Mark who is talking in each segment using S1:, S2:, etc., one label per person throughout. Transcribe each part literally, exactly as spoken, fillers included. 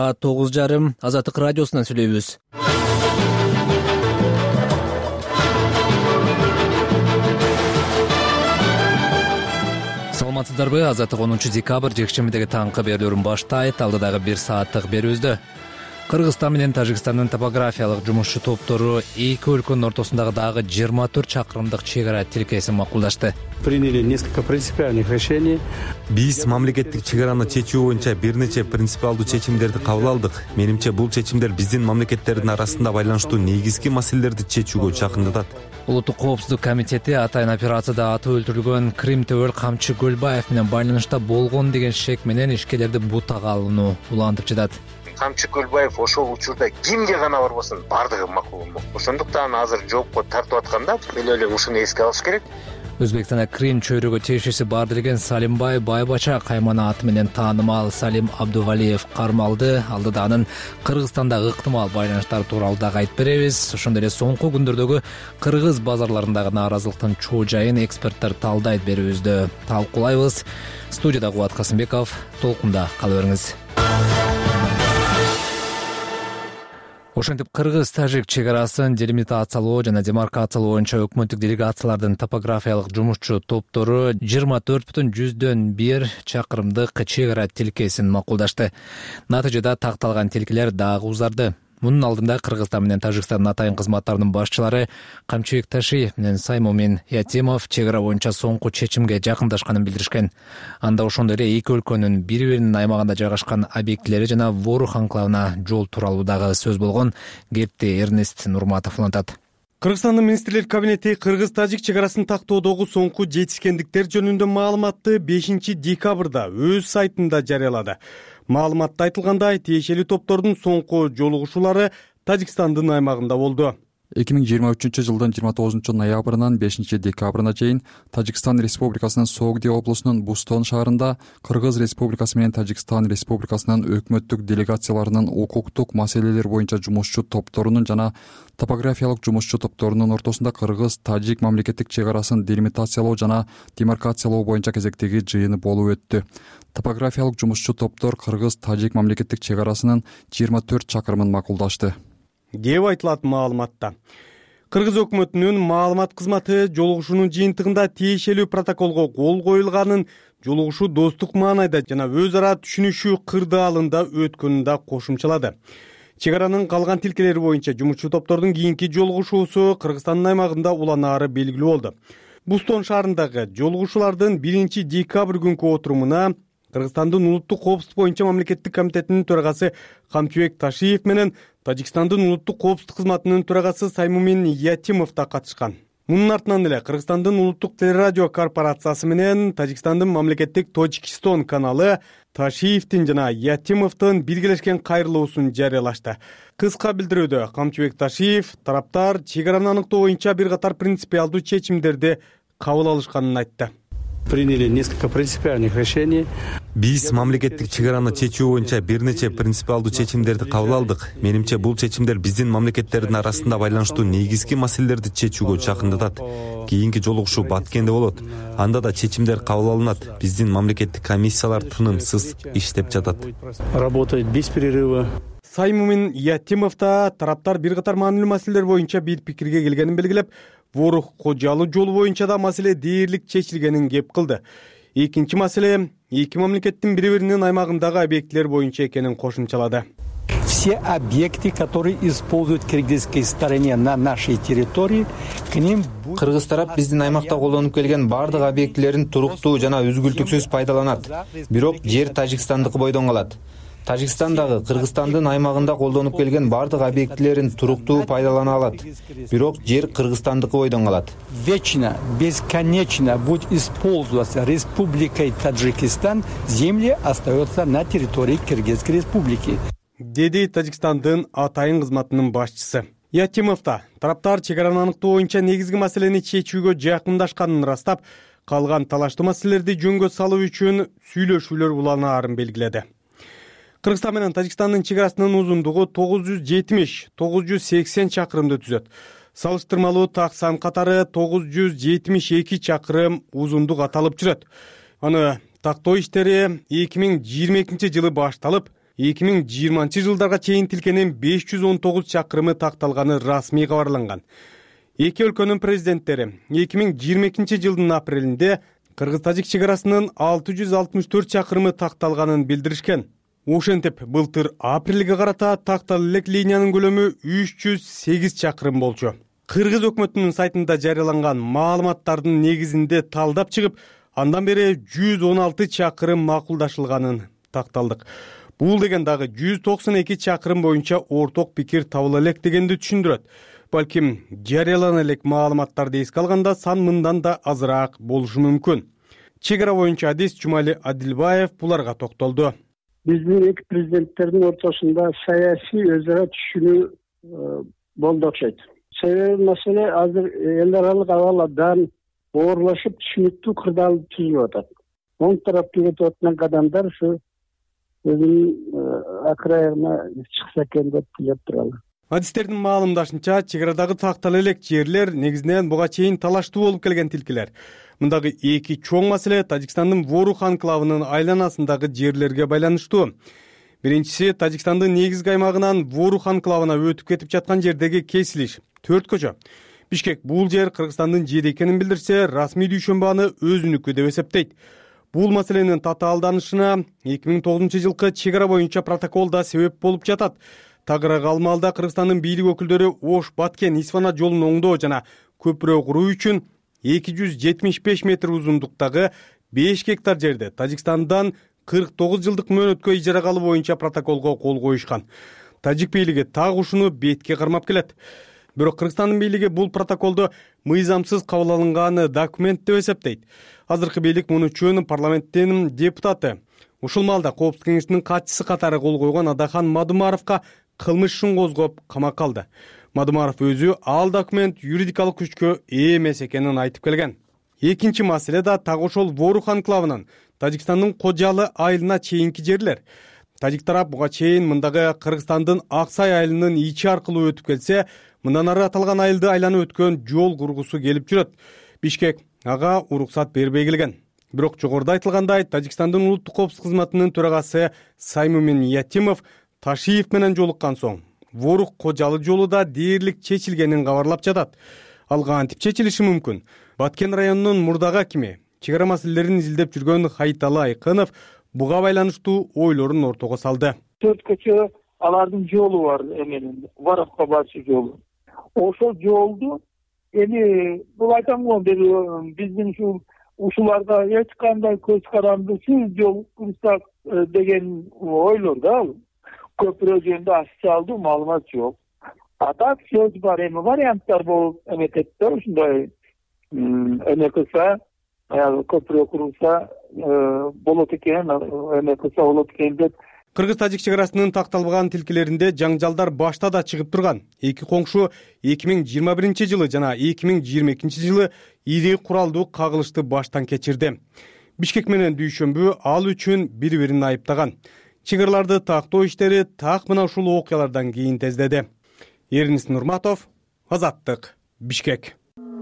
S1: тогуз жарым Азаттык радиосунан сүйлөйбүз. Саламатсыздарбы? Азаттык онунчу декабрь жекшембидеги таңкы берүүлөрүн баштайт. Алдыдагы бир сааттык берүүбүздө Кыргызстан менен Тажикстандын топографиялык жумушчу топтору эки өлкөнүн ортосундагы дагы жыйырма төрт чакырымдык чек ара тилкесин макулдашты.
S2: Приняли несколько принципиальных решений.
S3: Биз мамлекеттик чек араны чечүү боюнча бир нече принципиалдуу чечимдерди кабыл алдык. Менимче бул чечимдер биздин мамлекеттердин арасында байланыштуу негизги маселелерди чечүүгө чакындатат.
S1: Улуттук коопсуздук комитети атайын операцияда аты өлтүрүлгөн Крим Төбөл Камчы Көлбаев менен байланышта болгон деген шек менен ишкерлерди бутага алууну улантып жатат.
S4: Камчы Көлбаев ошол учурда кимге гана барбасын бардыгы макул. Ошондуктан азыр жоопко тартып атканда мен ойлойм ушуну эске алыш керек.
S1: Өзбекстанда Крим чөйрөгө тиешеси бар делген Салимбай Байбача каймана аты менен таанымал Салим Абдувалиев кармалды. Алдыда анын Кыргызстандагы ыктымал байланыштары тууралуу дагы айтып беребиз. Ошондой эле соңку күндөрдөгү кыргыз базарларындагы нааразылыктын чоо жайын эксперттер талдайт берүүбүздө талкуулайбыз. Студияда Кубат Касымбеков, толкунда кала бериңиз. Ошентип кыргыз-тажик чек арасын делимитациялоо жана демаркациялоо боюнча өкмөттүк делегациялардын топографиялык жумушчу топтору жыйырма төрт бүтүн жүздөн бир чакырымдык чек ара тилкесин макулдашты. Натыйжада такталган тилкелер дагы узарды. Мунун алдында Кыргызстан менен Тажикстандын атайын кызматтарынын башчылары Камчыбек Ташиев менен Саймумин Ятимов чек ара боюнча соңку чечимге жакындашканын билдиришкен. Анда ошондой эле эки өлкөнүн бири-биринин аймагында жайгашкан объектилери жана Ворух анклавына жол тууралуу дагы сөз болгон. Кепти Эрнест Нурматов улантат.
S2: Кыргызстандын министрлер кабинети кыргыз-тажик чек арасын тактоодогу соңку жетишкендиктер жөнүндө маалыматты бешинчи декабрда өз сайтында жарыялады. Маалыматта айтылгандай, тиешелүү топтордун соңку жолугушуулары Тажикстандын аймагында болду.
S5: эки миң жыйырма үчүнчү жылдын жыйырма тогузунчу ноябрынан бешинчи декабрына чейин Тажикстан Республикасынын Согди облусунун Бустон шаарында Кыргыз Республикасы менен Тажикстан Республикасынын өкмөттүк делегацияларынын укуктук маселелер боюнча жумушчу топторунун жана топографиялык жумушчу топторунун ортосунда кыргыз-тажик мамлекеттик чек арасын делимитациялоо жана демаркациялоо боюнча кезектеги жыйыны болуп өттү. Топографиялык жумушчу топтор кыргыз-тажик мамлекеттик чек арасынын жыйырма төрт чакырымын макулдашты
S2: деп айтылат маалыматта. Кыргыз өкмөтүнүн маалымат кызматы жолугушуунун жыйынтыгында тиешелүү протоколго кол коюлганын, жолугушуу достук маанайда жана өз ара түшүнүшүү кырдаалында өткөнүн да кошумчалады. Чек аранын калган тилкелери боюнча жумушчу топтордун кийинки жолугушуусу Кыргызстандын аймагында уланаары белгилүү болду. Бустон шаарындагы жолугушуулардын биринчи декабрь күнкү отурумуна Кыргызстандын улуттук коопсуздук боюнча мамлекеттик комитетинин төрагасы Камчыбек Ташиев менен Тажикстандын улуттук коопсуздук кызматынын төрагасы Саймумин Ятимов да катышкан. Мунун артынан эле Кыргызстандын улуттук телерадио корпорациясы менен Тажикстандын мамлекеттик Тоджикистон каналы Ташиевдин жана Ятимовдун биргелешкен кайрылуусун жарыялашты. Кыска билдирүүдө Камчыбек Ташиев тараптар чек араны аныктоо боюнча бир катар принципиалдуу чечимдерди кабыл алышканын айтты.
S6: Приняли несколько принципиальных решений.
S3: Биз мамлекеттик чек араны чечүү боюнча бир нече принципиалдуу чечимдерди кабыл алдык. Менимче бул чечимдер биздин мамлекеттердин арасында байланыштуу негизги маселелерди чечүүгө чакындатат. Кийинки жолугушуу Баткенде болот. Анда да чечимдер кабыл алынат. Биздин мамлекеттик комиссиялар тынымсыз иштеп жатат.
S6: Работает без перерыва.
S2: Саймумин Ятимов да тараптар бир катар маанилүү маселелер боюнча бир пикирге келгенин белгилеп, Ворух Кожалуу жолу боюнча да маселе дээрлик чечилгенин кеп кылды. Экинчи маселе эки мамлекеттин бири-биринин аймагындагы объектилер боюнча экенин кошумчалады.
S7: Все объекты, которые используют кыргызской стороне на нашей территории, к ним будет...
S8: Кыргыз тарап биздин аймакта колдонуп келген бардык объектилерин туруктуу жана үзгүлтүксүз пайдаланат. Бирок жер Тажикстандыкы бойдон калат. Тажикстан дагы Кыргызстандын аймагында колдонуп келген бардык объектилерин туруктуу пайдалана алат. Бирок жер Кыргызстандыкы бойдон калат.
S7: Вечно, бесконечно будет использоваться Республикой Таджикистан, земли остаются на территории Кыргызской республики.
S2: Деди Тажикстандын атайын кызматынын башчысы. Ятимовда тараптар чек араны аныктоо боюнча негизги маселени чечүүгө жакындашканын ырастап, калган талаштуу маселелерди жөнгө салуу үчүн сүйлөшүүлөр уланаарын белгиледи. Кыргызстан менен Тажикстандын чек арасынын узундугу тогуз жүз жетимиш — тогуз жүз сексен чакырымды түзөт. Салыштырмалуу так сан катары тогуз жүз жетимиш эки чакырым узундук аталып жүрөт. Аны тактоо иштери эки миң жыйырма экинчи жылы башталып, эки миң жыйырманчы жылдарга чейин тилкенин беш жүз он тогуз чакырымы такталганы расмий кабарланган. Эки өлкөнүн президенттери эки миң жыйырма экинчи жылдын апрелинде кыргыз-тажик чек арасынын алты жүз алтымыш төрт чакырымы такталганын билдиришкен. Ошентип былтыр апрелге карата тактала элек линиянын көлөмү үч жүз сегиз чакырым болчу. Кыргыз өкмөтүнүн сайтында жарыяланган маалыматтардын негизинде талдап чыгып, андан бери жүз он алты чакырым макулдашылганын такталдык. Бул деген дагы жүз токсон эки чакырым боюнча орток пикир табыла элек дегенди түшүндүрөт. Балким жарыялана элек маалыматтарды эске алганда сан мындан да азыраак болушу мүмкүн. Чек ара боюнча адис Жумали Адилбаев буларга токтолду.
S9: Биздин эки президенттердин ортосунда саясий өз ара түшүнүү болду окшойт. Себеби маселе азыр эл аралык абал абдан оорлошуп, түшүнүктүү кырдаал түзүлүп атат. Оң тараптуу өтүп аткан кадамдар ушу өзүнүн акырайына чыкса экен деп тилеп туралы.
S2: Адистердин маалымдашынча, чек арадагы тактала элек жерлер негизинен буга чейин талаштуу болуп келген тилкелер. Мындагы эки чоң маселе Тажикстандын Ворух анклавынын айланасындагы жерлерге байланыштуу. Биринчиси Тажикстандын негизги аймагынан Ворух анклавына өтүп кетип жаткан жердеги кесилиш. Төрт көчө. Бишкек бул жер Кыргызстандын жери экенин билдирсе, расмий дүйшөмбү аны өзүнүкү деп эсептейт. Бул маселенин татаалданышына эки миң тогузунчу жылкы чек ара боюнча протокол да себеп болуп жатат. Тагыраак алмалда Кыргызстандын бийлик өкүлдөрү Ош Баткен Исфана жолун оңдоо жана көпүрө куруу үчүн эки жүз жетимиш беш метр узундуктагы беш гектар жерди Тажикстандан кырк тогуз жылдык мөөнөткө ижарага алуу боюнча протоколго кол коюшкан. Тажик бийлиги так ушуну бетке кармап келет. Бирок Кыргызстандын бийлиги бул протоколду мыйзамсыз кабыл алынган документ деп эсептейт. Азыркы бийлик муну үчүн парламенттин депутаты, ушул маалда Коопсуздук кеңешинин катчысы катары кол койгон Адахан Мадумаровго кылмыш ишин козгоп камакка алды. Мадумаров өзү ал документ юридикалык күчкө ээ эмес экенин айтып келген. Экинчи маселе да так ошол Ворух анклавынын Тажикстандын Кожалы айылына чейинки жерлер. Тажик тарап буга чейин мындагы Кыргызстандын Аксай айылынын ичи аркылуу өтүп келсе, мындан ары аталган айылды айланып өткөн жол кургусу келип жүрөт. Бишкек ага уруксат бербей келген. Бирок жогоруда айтылгандай, Тажикстандын улуттук коопсуздук кызматынын төрагасы Саймумин Ятимов Ташиев менен жолуккан соң Ворух Кожалы жолу да дээрлик чечилгенин кабарлап жатат. Ал кантип чечилиши мүмкүн? Баткен районунун мурдагы акими, чек ара маселелерин изилдеп жүргөн Хайталы Айкынов буга байланыштуу ойлорун ортого салды.
S10: Төрт көчө алардын жолу бар эменин, Варакка барчу жолу. Ошол жолду эми бул айтам го, биздин ушул ушуларга эч кандай көз карандысыз жол курсак деген ойлор да ал. Көпүрө жөнүндө ачык алды маалымат жок. А так сөз бар, эми варианттар болуп эметет да, ушундай эме кылса, көпүрө курулса болот экен, эме кылса болот экен деп.
S2: Кыргыз-тажик чек арасынын такталбаган тилкелеринде жаңжалдар башта да чыгып турган. Эки коңшу эки миң жыйырма биринчи жылы жана эки миң жыйырма экинчи жылы ири куралдуу кагылышты баштан кечирди. Бишкек менен Дүйшөмбү ал үчүн бири-бирин айыптаган. Чек араларды тактоо иштери так мына ушул окуялардан кийин тездеди. Эрнис Нурматов, Азаттык, Бишкек.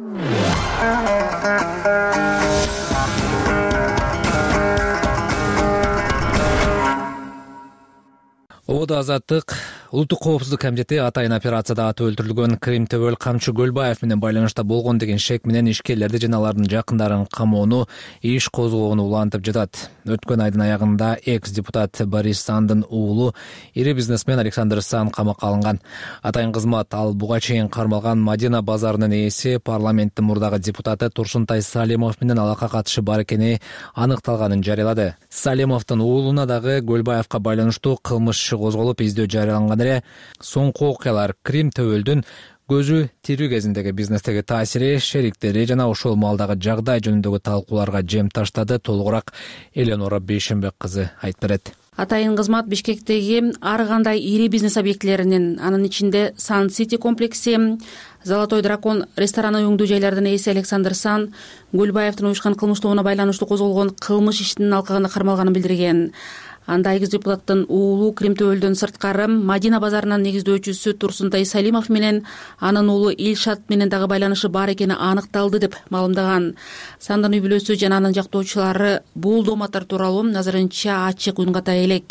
S1: Ободо Азаттык улуттук коопсуздук комитети атайын операцияда аты өлтүрүлгөн Крим Төбөл Камчы Көлбаев менен байланышта болгон деген шек менен ишкерлерди жана алардын жакындарын камоону, иш козгоону улантып жатат. Өткөн айдын аягында экс-депутат Борис Сандын уулу, ири бизнесмен Александр Сан камакка алынган. Атайын кызмат ал буга чейин кармалган Мадина базарынын ээси, парламенттин мурдагы депутаты Турсунтай Салимов менен алака катышы бар экени аныкталганын жарыялады. Салимовдун уулуна дагы Көлбаевка байланыштуу кылмыш козголуп, издөө жарыяланган эле. Соңку окуялар Крим Төбөлдүн көзү тирүү кезиндеги бизнестеги таасири, шериктери жана ошол маалдагы жагдай жөнүндөгү талкууларга жем таштады. Толугураак Эленора Бейшенбек кызы айтып берет.
S11: Атайын кызмат Бишкектеги ар кандай ири бизнес объектилеринин, анын ичинде Сан Сити комплекси, Золотой дракон рестораны өңдүү жайлардын ээси Александр Сан Көлбаевдин уюшкан кылмыш тобуна байланыштуу козголгон кылмыш ишинин алкагында кармалганын билдирген. Анда экс депутаттын уулу Крим Төбөлдөн сырткары Мадина базарынын негиздөөчүсү Турсунтай Салимов менен анын уулу Илшат менен дагы байланышы бар экени аныкталды деп маалымдаган. Сандын үй бүлөсү жана анын жактоочулары бул дооматтар тууралуу азырынча ачык үн ката элек.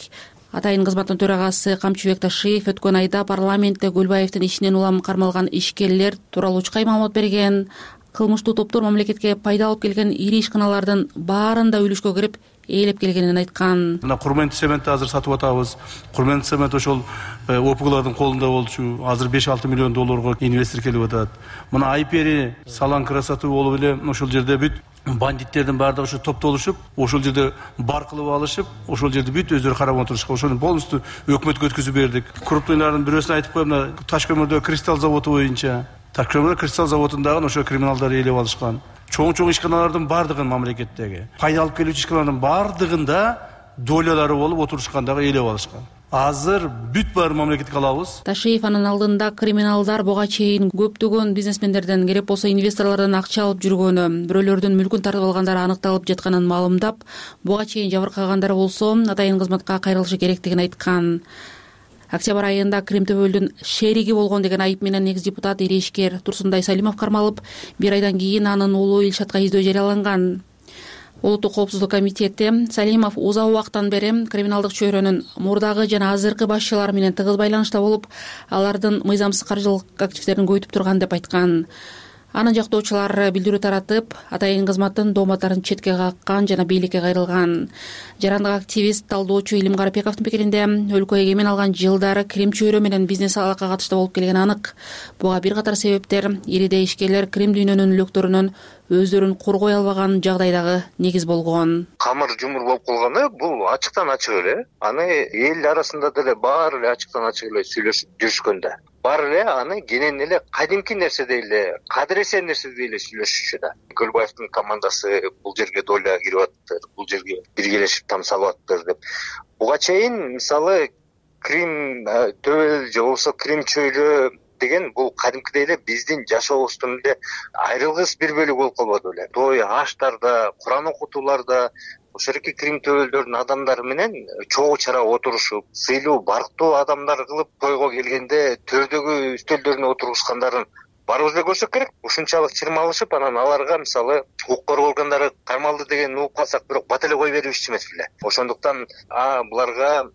S11: Атайын кызматтын төрагасы Камчыбек Ташиев өткөн айда парламентте Гөлбаевдин ишинен улам кармалган ишкерлер тууралуу чыкай маалымат берген. Кылмыштуу топтор мамлекетке пайда алып келген ири ишканалардын баарын да үлүшкө кирип ээлеп келгенин айткан.
S6: Мына Курмент цементти азыр сатып атабыз. Курмент цемент ошол опугалардын колунда болчу. Азыр беш алты миллион долларга инвестор келип атат. Мына Айпери салан красоту болуп эле ошол жерде бүт бандиттердин баардыгы ушу топтолушуп, ошол жерде бар кылып алышып, ошол жерде бүт өздөрү карап отурушкан. Ошону полностью өкмөткө өткүзүп бердик. Крупныйлардын бирөөсүн айтып коем, мына Таш көмүрдө кристалл заводу боюнча Таш көмүр кристалл заводундагы ошо криминалдар ээлеп алышкан. Чоң-чоң ишканалардын баардыгын мамлекеттеги пайда алып келүүчү ишканалардын баардыгында долялары болуп отурушкандагы ээлеп алышкан. Азыр бүт баарын мамлекетке алабыз.
S11: Ташиев анын алдында криминалдар буга чейин көптөгөн бизнесмендерден, керек болсо инвесторлордон акча алып жүргөнү, бирөөлөрдүн мүлкүн тартып алгандары аныкталып жатканын маалымдап, буга чейин жабыркагандары болсо атайын кызматка кайрылышы керектигин айткан. Октябрь айында Крим Төбөлдүн шериги болгон деген айып менен экс депутат ири ишкер Турсундай Салимов кармалып, бир айдан кийин анын уулу Илшатка издөө жарыяланган. Улуттук коопсуздук комитети Салимов узак убакыттан бери криминалдык чөйрөнүн мурдагы жана азыркы башчылары менен тыгыз байланышта болуп, алардын мыйзамсыз каржылык активдерин көйүтүп турган деп айткан. Анын жактоочулары билдирүү таратып, атайын кызматтын дооматтарын четке каккан жана бийликке кайрылган. Жарандык активист, талдоочу Илим Карапековдун пикиринде, өлкө эгемен алган жылдары Крим чөйрө менен бизнес алака катышта болуп келген анык. Буга бир катар себептер ириде ишкерлер Крим дүйнөнүн үлөктөрүнөн өздөрүн коргой албаган жагдайдагы негиз болгон.
S4: Камыр жумур болуп калганы бул ачыктан ачык эле. Аны эл арасында деле баары эле ачыктан ачык эле сүйлөшүп жүрүшкөндө. Баары эле аны кенен эле кадимки нерседей эле, кадыресе нерседей эле сүйлөшүшчү да. Гөлбаевдин командасы бул жерге доля кирип атты, бул жерге биргелешип там салып аттыр деп. Буга чейин мисалы Крим Төбөл же болбосо Крим чөйрө деген бул кадимкидей эле биздин жашообуздун эле айрылгыс бир бөлүгү болуп калбады эле. Той аштарда, Куран окутууларда ошоки Крим Төбөлдөрдүн адамдары менен чогуу чара отурушуп, сыйлуу, барктуу адамдар кылып тойго келгенде төрдөгү үстөлдөрүнө отурушкандарын баарыбыз да көрсөк керек. Ушунчалык чырмалышып, анан аларга мисалы укук коргоо органдары кармалды деген угуп калсак, бирок бат эле кое берип ишчи эмес беле. Ошондуктан а буларга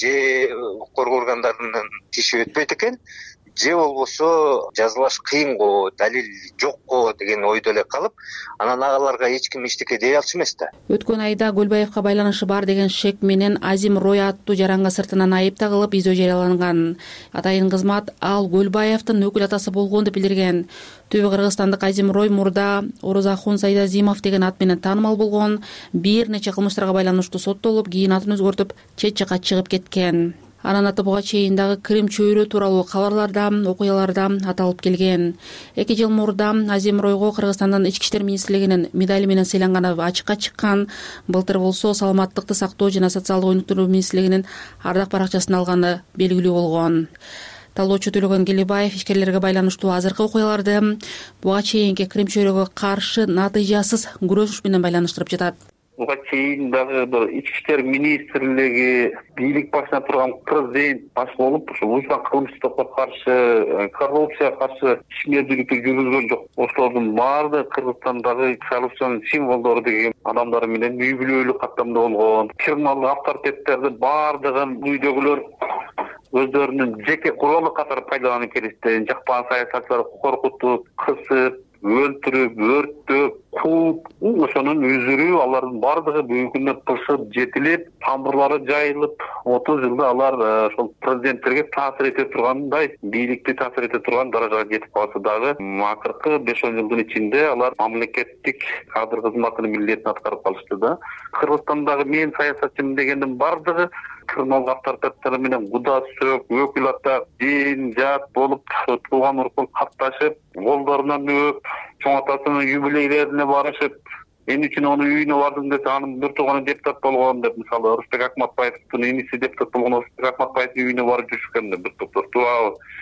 S4: же укук коргоо органдарынын тиши өтпөйт экен, же болбосо жазылаш кыйын го, далил жок го деген ойдо эле калып, анан агаларга эч ким эчтеке дей алчу эмес да.
S11: Өткөн айда Гөлбаевка байланышы бар деген шек менен Азим Рой аттуу жаранга сыртынан айып тагылып издөө жарыяланган. Атайын кызмат ал Гөлбаевдин өкүл атасы болгон деп билдирген. Түбү кыргызстандык Азим Рой мурда Орозахун Сайдазимов деген ат менен таанымал болгон, бир нече кылмыштарга байланыштуу соттолуп, кийин атын өзгөртүп, чет жакка чыгып кеткен. Анын аты буга чейин дагы Крим чөйрө тууралуу кабарларда, окуяларда аталып келген. Эки жыл мурда Азим Ройго Кыргызстандын ички иштер министрлигинин медали менен сыйланганы ачыкка чыккан. Былтыр болсо саламаттыкты сактоо жана социалдык өнүктүрүү министрлигинин ардак баракчасын алганы белгилүү болгон. Талоочу Төлөгөн Келебаев ишкерлерге байланыштуу азыркы окуяларды буга чейинки Крим чөйрөгө каршы натыйжасыз күрөш менен байланыштырып жатат.
S10: Буга чейин дагы бир ички иштер министрлиги бийлик башына турган президент баш болуп, ошо уюшкан кылмыштыкка каршы, коррупцияга каршы ишмердүүлүктү жүргүзгөн жок. Ошолордун баардыгы Кыргызстандагы коррупциянын символдору деген адамдар менен үй бүлөлүк каттамда болгон. Криминалдык авторитеттердин баардыгын үйдөгүлөр өздөрүнүн жеке куралы катары пайдаланып келишти. Жакпан саясатчыларды коркутуп, кысып, өлтүрүп, өрттөп, кууп, ошонун үзүрү алардын баардыгы бүгүнкү күндө пышып, жетилип, тамырлары жайылып, отуз жылда алар ошол президенттерге таасир эте тургандай, бийликти таасир эте турган даражага жетип калса дагы, акыркы беш он жылдын ичинде алар мамлекеттик кадр кызматынын милдетин аткарып калышты да. Кыргызстандагы мен саясатчымын дегендин баардыгы криминалдык авторитеттер менен куда сөк, өкүл ата, дин, жат болуп, тууган урукун катташып, колдорунан өп, чоң атасынын юбилейлерине барышып, мен үчүн анын үйүнө бардым десе, анын бир тууганы депутат болгон деп, мисалы Рустек Акматбаевдин иниси депутат болгон Рустек Акматбаевдин үйүнө барып жүрүшкөн бир топтор туурабы.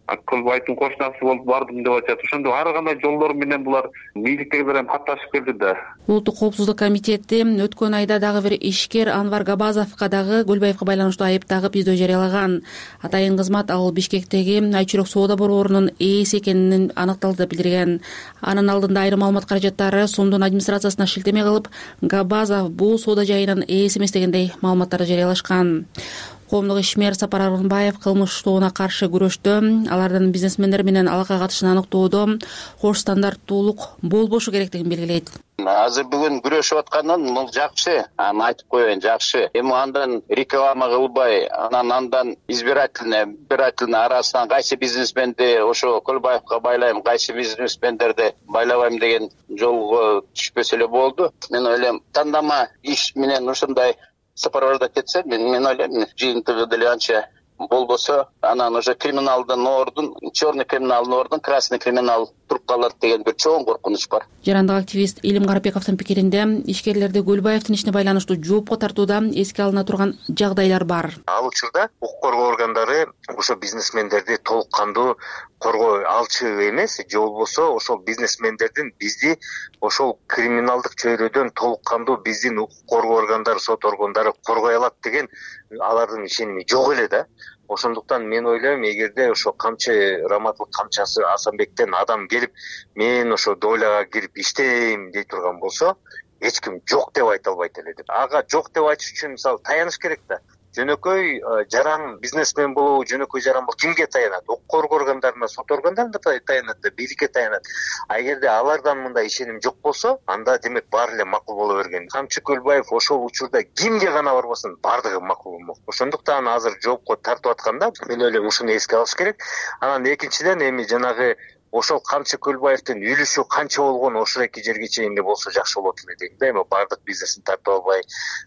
S12: Көлбаевдин кошунасы болуп бардым деп атат. Ошондо ар кандай жолдор менен булар бийликтегилер эми катташып келди да.
S11: Улуттук коопсуздук комитети өткөн айда дагы бир ишкер Анвар Габазовго дагы Көлбаевго байланыштуу айып тагып издөө жарыялаган. Атайын кызмат ал Бишкектеги Айчүрөк соода борборунун ээси экенин аныкталды деп билдирген. Анын алдында айрым маалымат каражаттары сомдун администрациясына шилтеме кылып, Габазов бул соода жайынын ээси эмес дегендей маалыматтарды жарыялашкан. Коомдук ишмер Сапар Аргынбаев кылмыш тобуна каршы күрөштө алардын бизнесмендер менен алака катышын аныктоодо кош стандарттуулук болбошу керектигин белгилейт.
S12: Азыр бүгүн күрөшүп аткандан бул жакшы, аны айтып коеюн, жакшы. Эми андан реклама кылбай, анан андан избирательный избирательный арасынан кайсы бизнесменди ошо Көлбаевга байлайм, кайсы бизнесмендерди байлабайм деген жолго түшпөсө эле болду. Мен ойлойм, тандама иш менен ушундай сапарларда кетсе, мен мен ойлойм, жыйынтыгы деле анча болбосо, анан уже криминалдын ордун, черный криминалдын ордун красный криминал туруп калат деген бир чоң коркунуч бар.
S11: Жарандык активист Илим Карапековдун пикиринде, ишкерлерди Көлбаевдин ишине байланыштуу жоопко тартууда эске алына турган жагдайлар бар.
S4: Ал учурда укук коргоо органдары ошо бизнесмендерди толук кандуу коргоо алчу эмес, же болбосо ошол бизнесмендердин бизди ошол криминалдык чөйрөдөн толук кандуу биздин укук коргоо органдары, сот органдары коргой алат деген алардын ишеними жок эле да. Ошондуктан мен ойлойм, эгерде ошо камчы Раматлык камчасы Асанбектен адам келип, мен ошо дойлага кирип иштейм дей турган болсо, эч ким жок деп айта албайт эле деп. Ага жок деп айтыш үчүн мисалы таяныш керек да. Жөнөкөй жаран бизнесмен болобу, жөнөкөй жаран болобу кимге таянат? Укук коргоо органдарына, сот органдарына таянат да, бийликке таянат. А эгерде алардан мындай ишеним жок болсо, анда демек баары эле макул боло берген. Камчы Көлбаев ошол учурда кимге гана барбасын, бардыгы макул болмок. Ошондуктан азыр жоопко тартып атканда, мен ойлойм ушуну эске алыш керек. Анан экинчиден эми жанагы ошол Камчы Көлбаевдин үлүшү канча болгон ошол эки жерге чейин болсо жакшы болот эле дейм да. Эми бардык бизнесин тартып албай,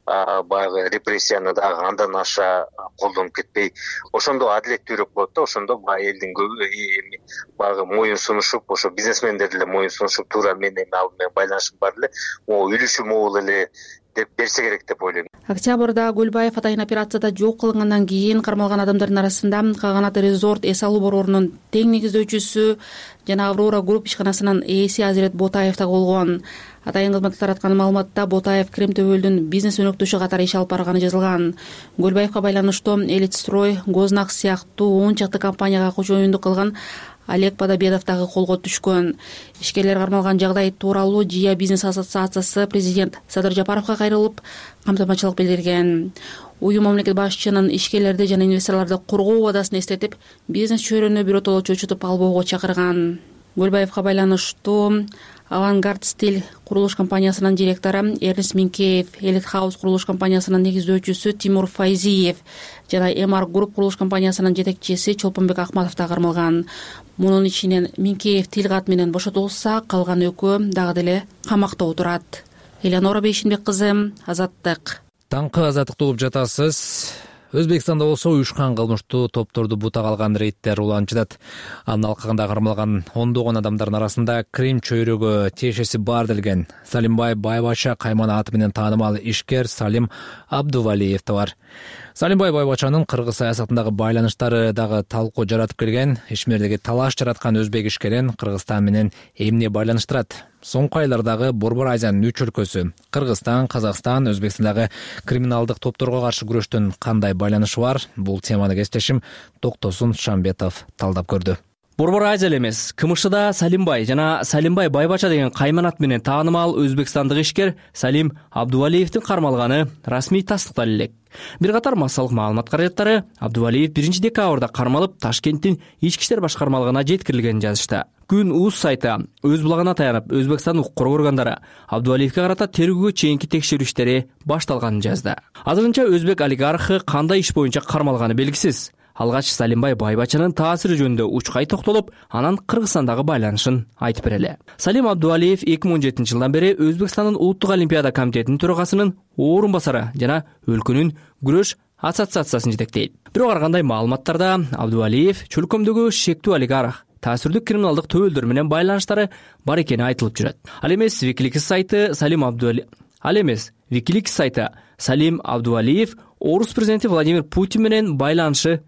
S4: баягы репрессияны дагы андан аша колдонуп кетпей, ошондо адилеттүүрөөк болот да. Ошондо баягы элдин көбү эми баягы моюн сунушуп, ошо бизнесмендер деле моюн сунушуп, туура мен эми ал менен байланышым бар эле, могу үлүшү могул эле деп берсе керек деп ойлойм.
S11: Октябрда Көлбаев атайын операцияда жок кылынгандан кийин кармалган адамдардын арасында Каганат резорт эс алуу борборунун тең негиздөөчүсү жана Аврора групп ишканасынын ээси Азирет Ботаев да болгон. Атайын кызмат тараткан маалыматта Ботаев Крим төбөлдүн бизнес өнөктөшү катары иш алып барганы жазылган. Көлбаевга байланыштуу Элитстрой, Гознак сыяктуу он чакты компанияга кошоюндук кылган Олег Подобедов дагы колго түшкөн. Ишкерлер кармалган жагдай тууралуу Жия бизнес ассоциациясы президент Садыр Жапаровго кайрылып, камтамачылык билдирген. Уюм мамлекет башчынын ишкерлерди жана инвесторлорду коргоо убадасын эстетип, бизнес чөйрөнү биротоло чочутуп албоого чакырган. Көлбаевга байланыштуу Авангард Стиль курулуш компаниясынын директору Эрнест Минкеев, Элит Хаус курулуш компаниясынын негиздөөчүсү Тимур Файзиев жана Эмар групп курулуш компаниясынын жетекчиси Чолпонбек Акматов да кармалган. Мунун ичинен Минкеев тил кат менен бошотулса, калган экөө дагы деле камакта отурат. Элеонора Бейшинбек кызы, Азаттык.
S1: Таңкы азаттыкты угуп жатасыз. Өзбекстанда болсо уюшкан кылмыштуу топторду бутага алган рейдтер уланып жатат. Анын алкагында кармалган ондогон адамдардын арасында Крим чөйрөгө тиешеси бар делген Салимбай Байбача кайман аты менен таанымал ишкер Салим Абдувалиев да бар. Салимбай Байбачанын кыргыз саясатындагы байланыштары дагы талкуу жаратып келген. Ишмердеги талаш жараткан өзбек ишкерин Кыргызстан менен эмне байланыштырат? Соңку айлардагы Борбор Азиянын үч өлкөсү Кыргызстан, Казакстан, Өзбекстандагы криминалдык топторго каршы күрөштүн кандай байланышы бар? Бул теманы кесиптешим Токтосун Шамбетов талдап көрдү.
S13: Борбор Азия эмес, КМШда Салимбай жана Салимбай Байбача деген кайманат менен таанымал өзбекстандык ишкер Салим Абдувалиевдин кармалганы расмий тастыкталып элек. Бир катар массалык маалымат каражаттары Абдувалиев биринчи декабрда кармалып Ташкенттин ички иштер башкармалыгына жеткирилгенин жазышты. Күн УЗ сайты өз булагына таянып, Өзбекстан укук коргоо органдары Абдувалиевге карата тергөөгө чейинки текшерүү иштери башталганын жазды. Азырынча өзбек олигархы кандай иш боюнча кармалганы белгисиз. Алгач Салимбай Байбачанын таасири жөнүндө учкай токтолуп, анан Кыргызстандагы байланышын айтып берели. Салим Абдувалиев эки миң он жетинчи жылдан бери Өзбекстандын улуттук олимпиада комитетинин төрагасынын орун басары жана өлкөнүн күрөш ассоциациясын жетектейт. Бирок ар кандай маалыматтарда Абдувалиев чөлкөмдөгү шектүү олигарх, таасирдүү криминалдык төбөлдөр менен байланыштары бар экени айтылып жүрөт. Ал эмес Wikileaks сайты Салим Абдувалиев Ал эмес Wikileaks сайты Салим Абдувалиев орус президенти Владимир Путин менен байланышы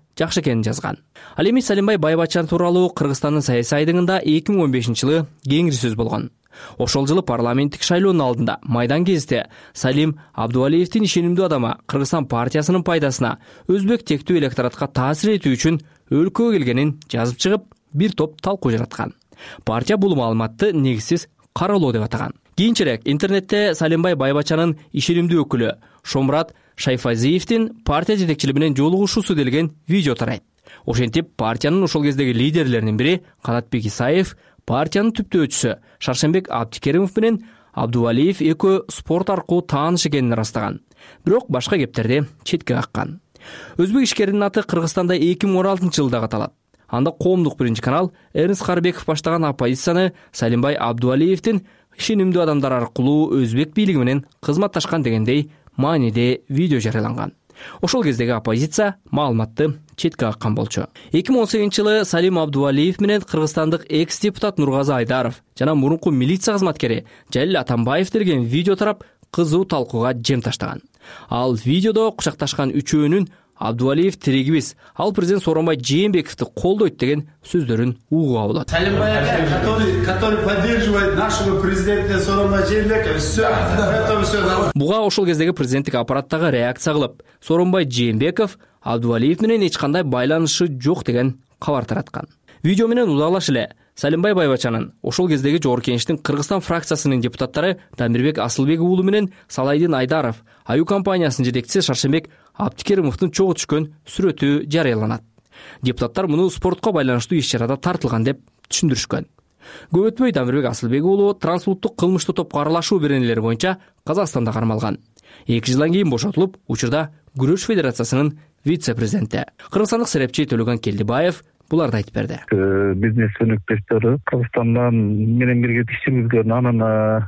S13: жакшы экенин жазган. Ал эми Салимбай Байбачан тууралуу Кыргызстандын саясий айдыңында эки миң он бешинчи жылы кеңири сөз болгон. Ошол жылы парламенттик шайлоонун алдында майдан кезинде Салим Абдувалиевдин ишенимдүү адамы Кыргызстан партиясынын пайдасына өзбек тектүү электоратка таасир этүү үчүн өлкөгө келгенин жазып чыгып, бир топ талкуу жараткан. Партия бул маалыматты негизсиз каралоо деп атаган. Кийинчерээк интернетте Салимбай Байбачанын ишенимдүү өкүлү Шомурат Шайфазиевдин партия жетекчилиги менен жолугушуусу делген видео тарайт. Ошентип партиянын ошол кездеги лидерлеринин бири Канатбек Исаев, партиянын түптөөчүсү Шаршенбек Абдикеримов менен Абдувалиев экөө спорт аркылуу тааныш экенин ырастаган. Бирок башка кептерди четке каккан. Өзбек ишкеринин аты Кыргызстанда эки миң он алтынчы жылда каталат. Анда коомдук биринчи канал Эрнст Карбеков баштаган оппозицияны Салимбай Абдувалиевдин ишенимдүү адамдар аркылуу өзбек бийлиги менен кызматташкан дегендей мааниде видео жарыяланган. Ошол кездеги оппозиция маалыматты четке каккан болчу. эки миң он сегизинчи жылы Салим Абдувалиев менен кыргызстандык экс-депутат Нургазы Айдаров жана мурунку милиция кызматкери Жалил Атамбаев делген видео тарап кызуу талкууга жем таштаган. Ал видеодо кучакташкан үчөөнүн Абдувалиев тирегибиз, ал президент Сооронбай Жээнбековду колдойт деген сөздөрүн угууга болот.
S14: Салимбай который который поддерживает нашего президента Сооронбай Жээнбекова, всё это всё.
S13: Буга ошол кездеги президенттик аппараттагы реакция кылып, Сооронбай Жээнбеков Абдувалиев менен эч кандай байланышы жок деген кабар тараткан. Видео менен удалаш эле Салимбай Байбачанын ошол кездеги Жогорку Кеңештин Кыргызстан фракциясынын депутаттары Дамирбек Асылбек уулу менен Салайдин Айдаров, Аю компаниясынын жетекчиси Шаршенбек Абдикеримовдун чогуу түшкөн сүрөтү жарыяланат. Депутаттар муну спортко байланыштуу иш-чарада тартылган деп түшүндүрүшкөн. Көп өтпөй Дамирбек Асылбек уулу трансулуттук кылмыштуу топко аралашуу беренелери боюнча Казакстанда кармалган. эки жылдан кийин бошотулуп, учурда Күрөш федерациясынын вице-президенти. Кыргызстандык серепчи Төлөгөн Келдибаев буларды айтып берди.
S15: Бизнес өнөктөштөрү Кыргызстандан менен бирге иш жүргүзгөн, анын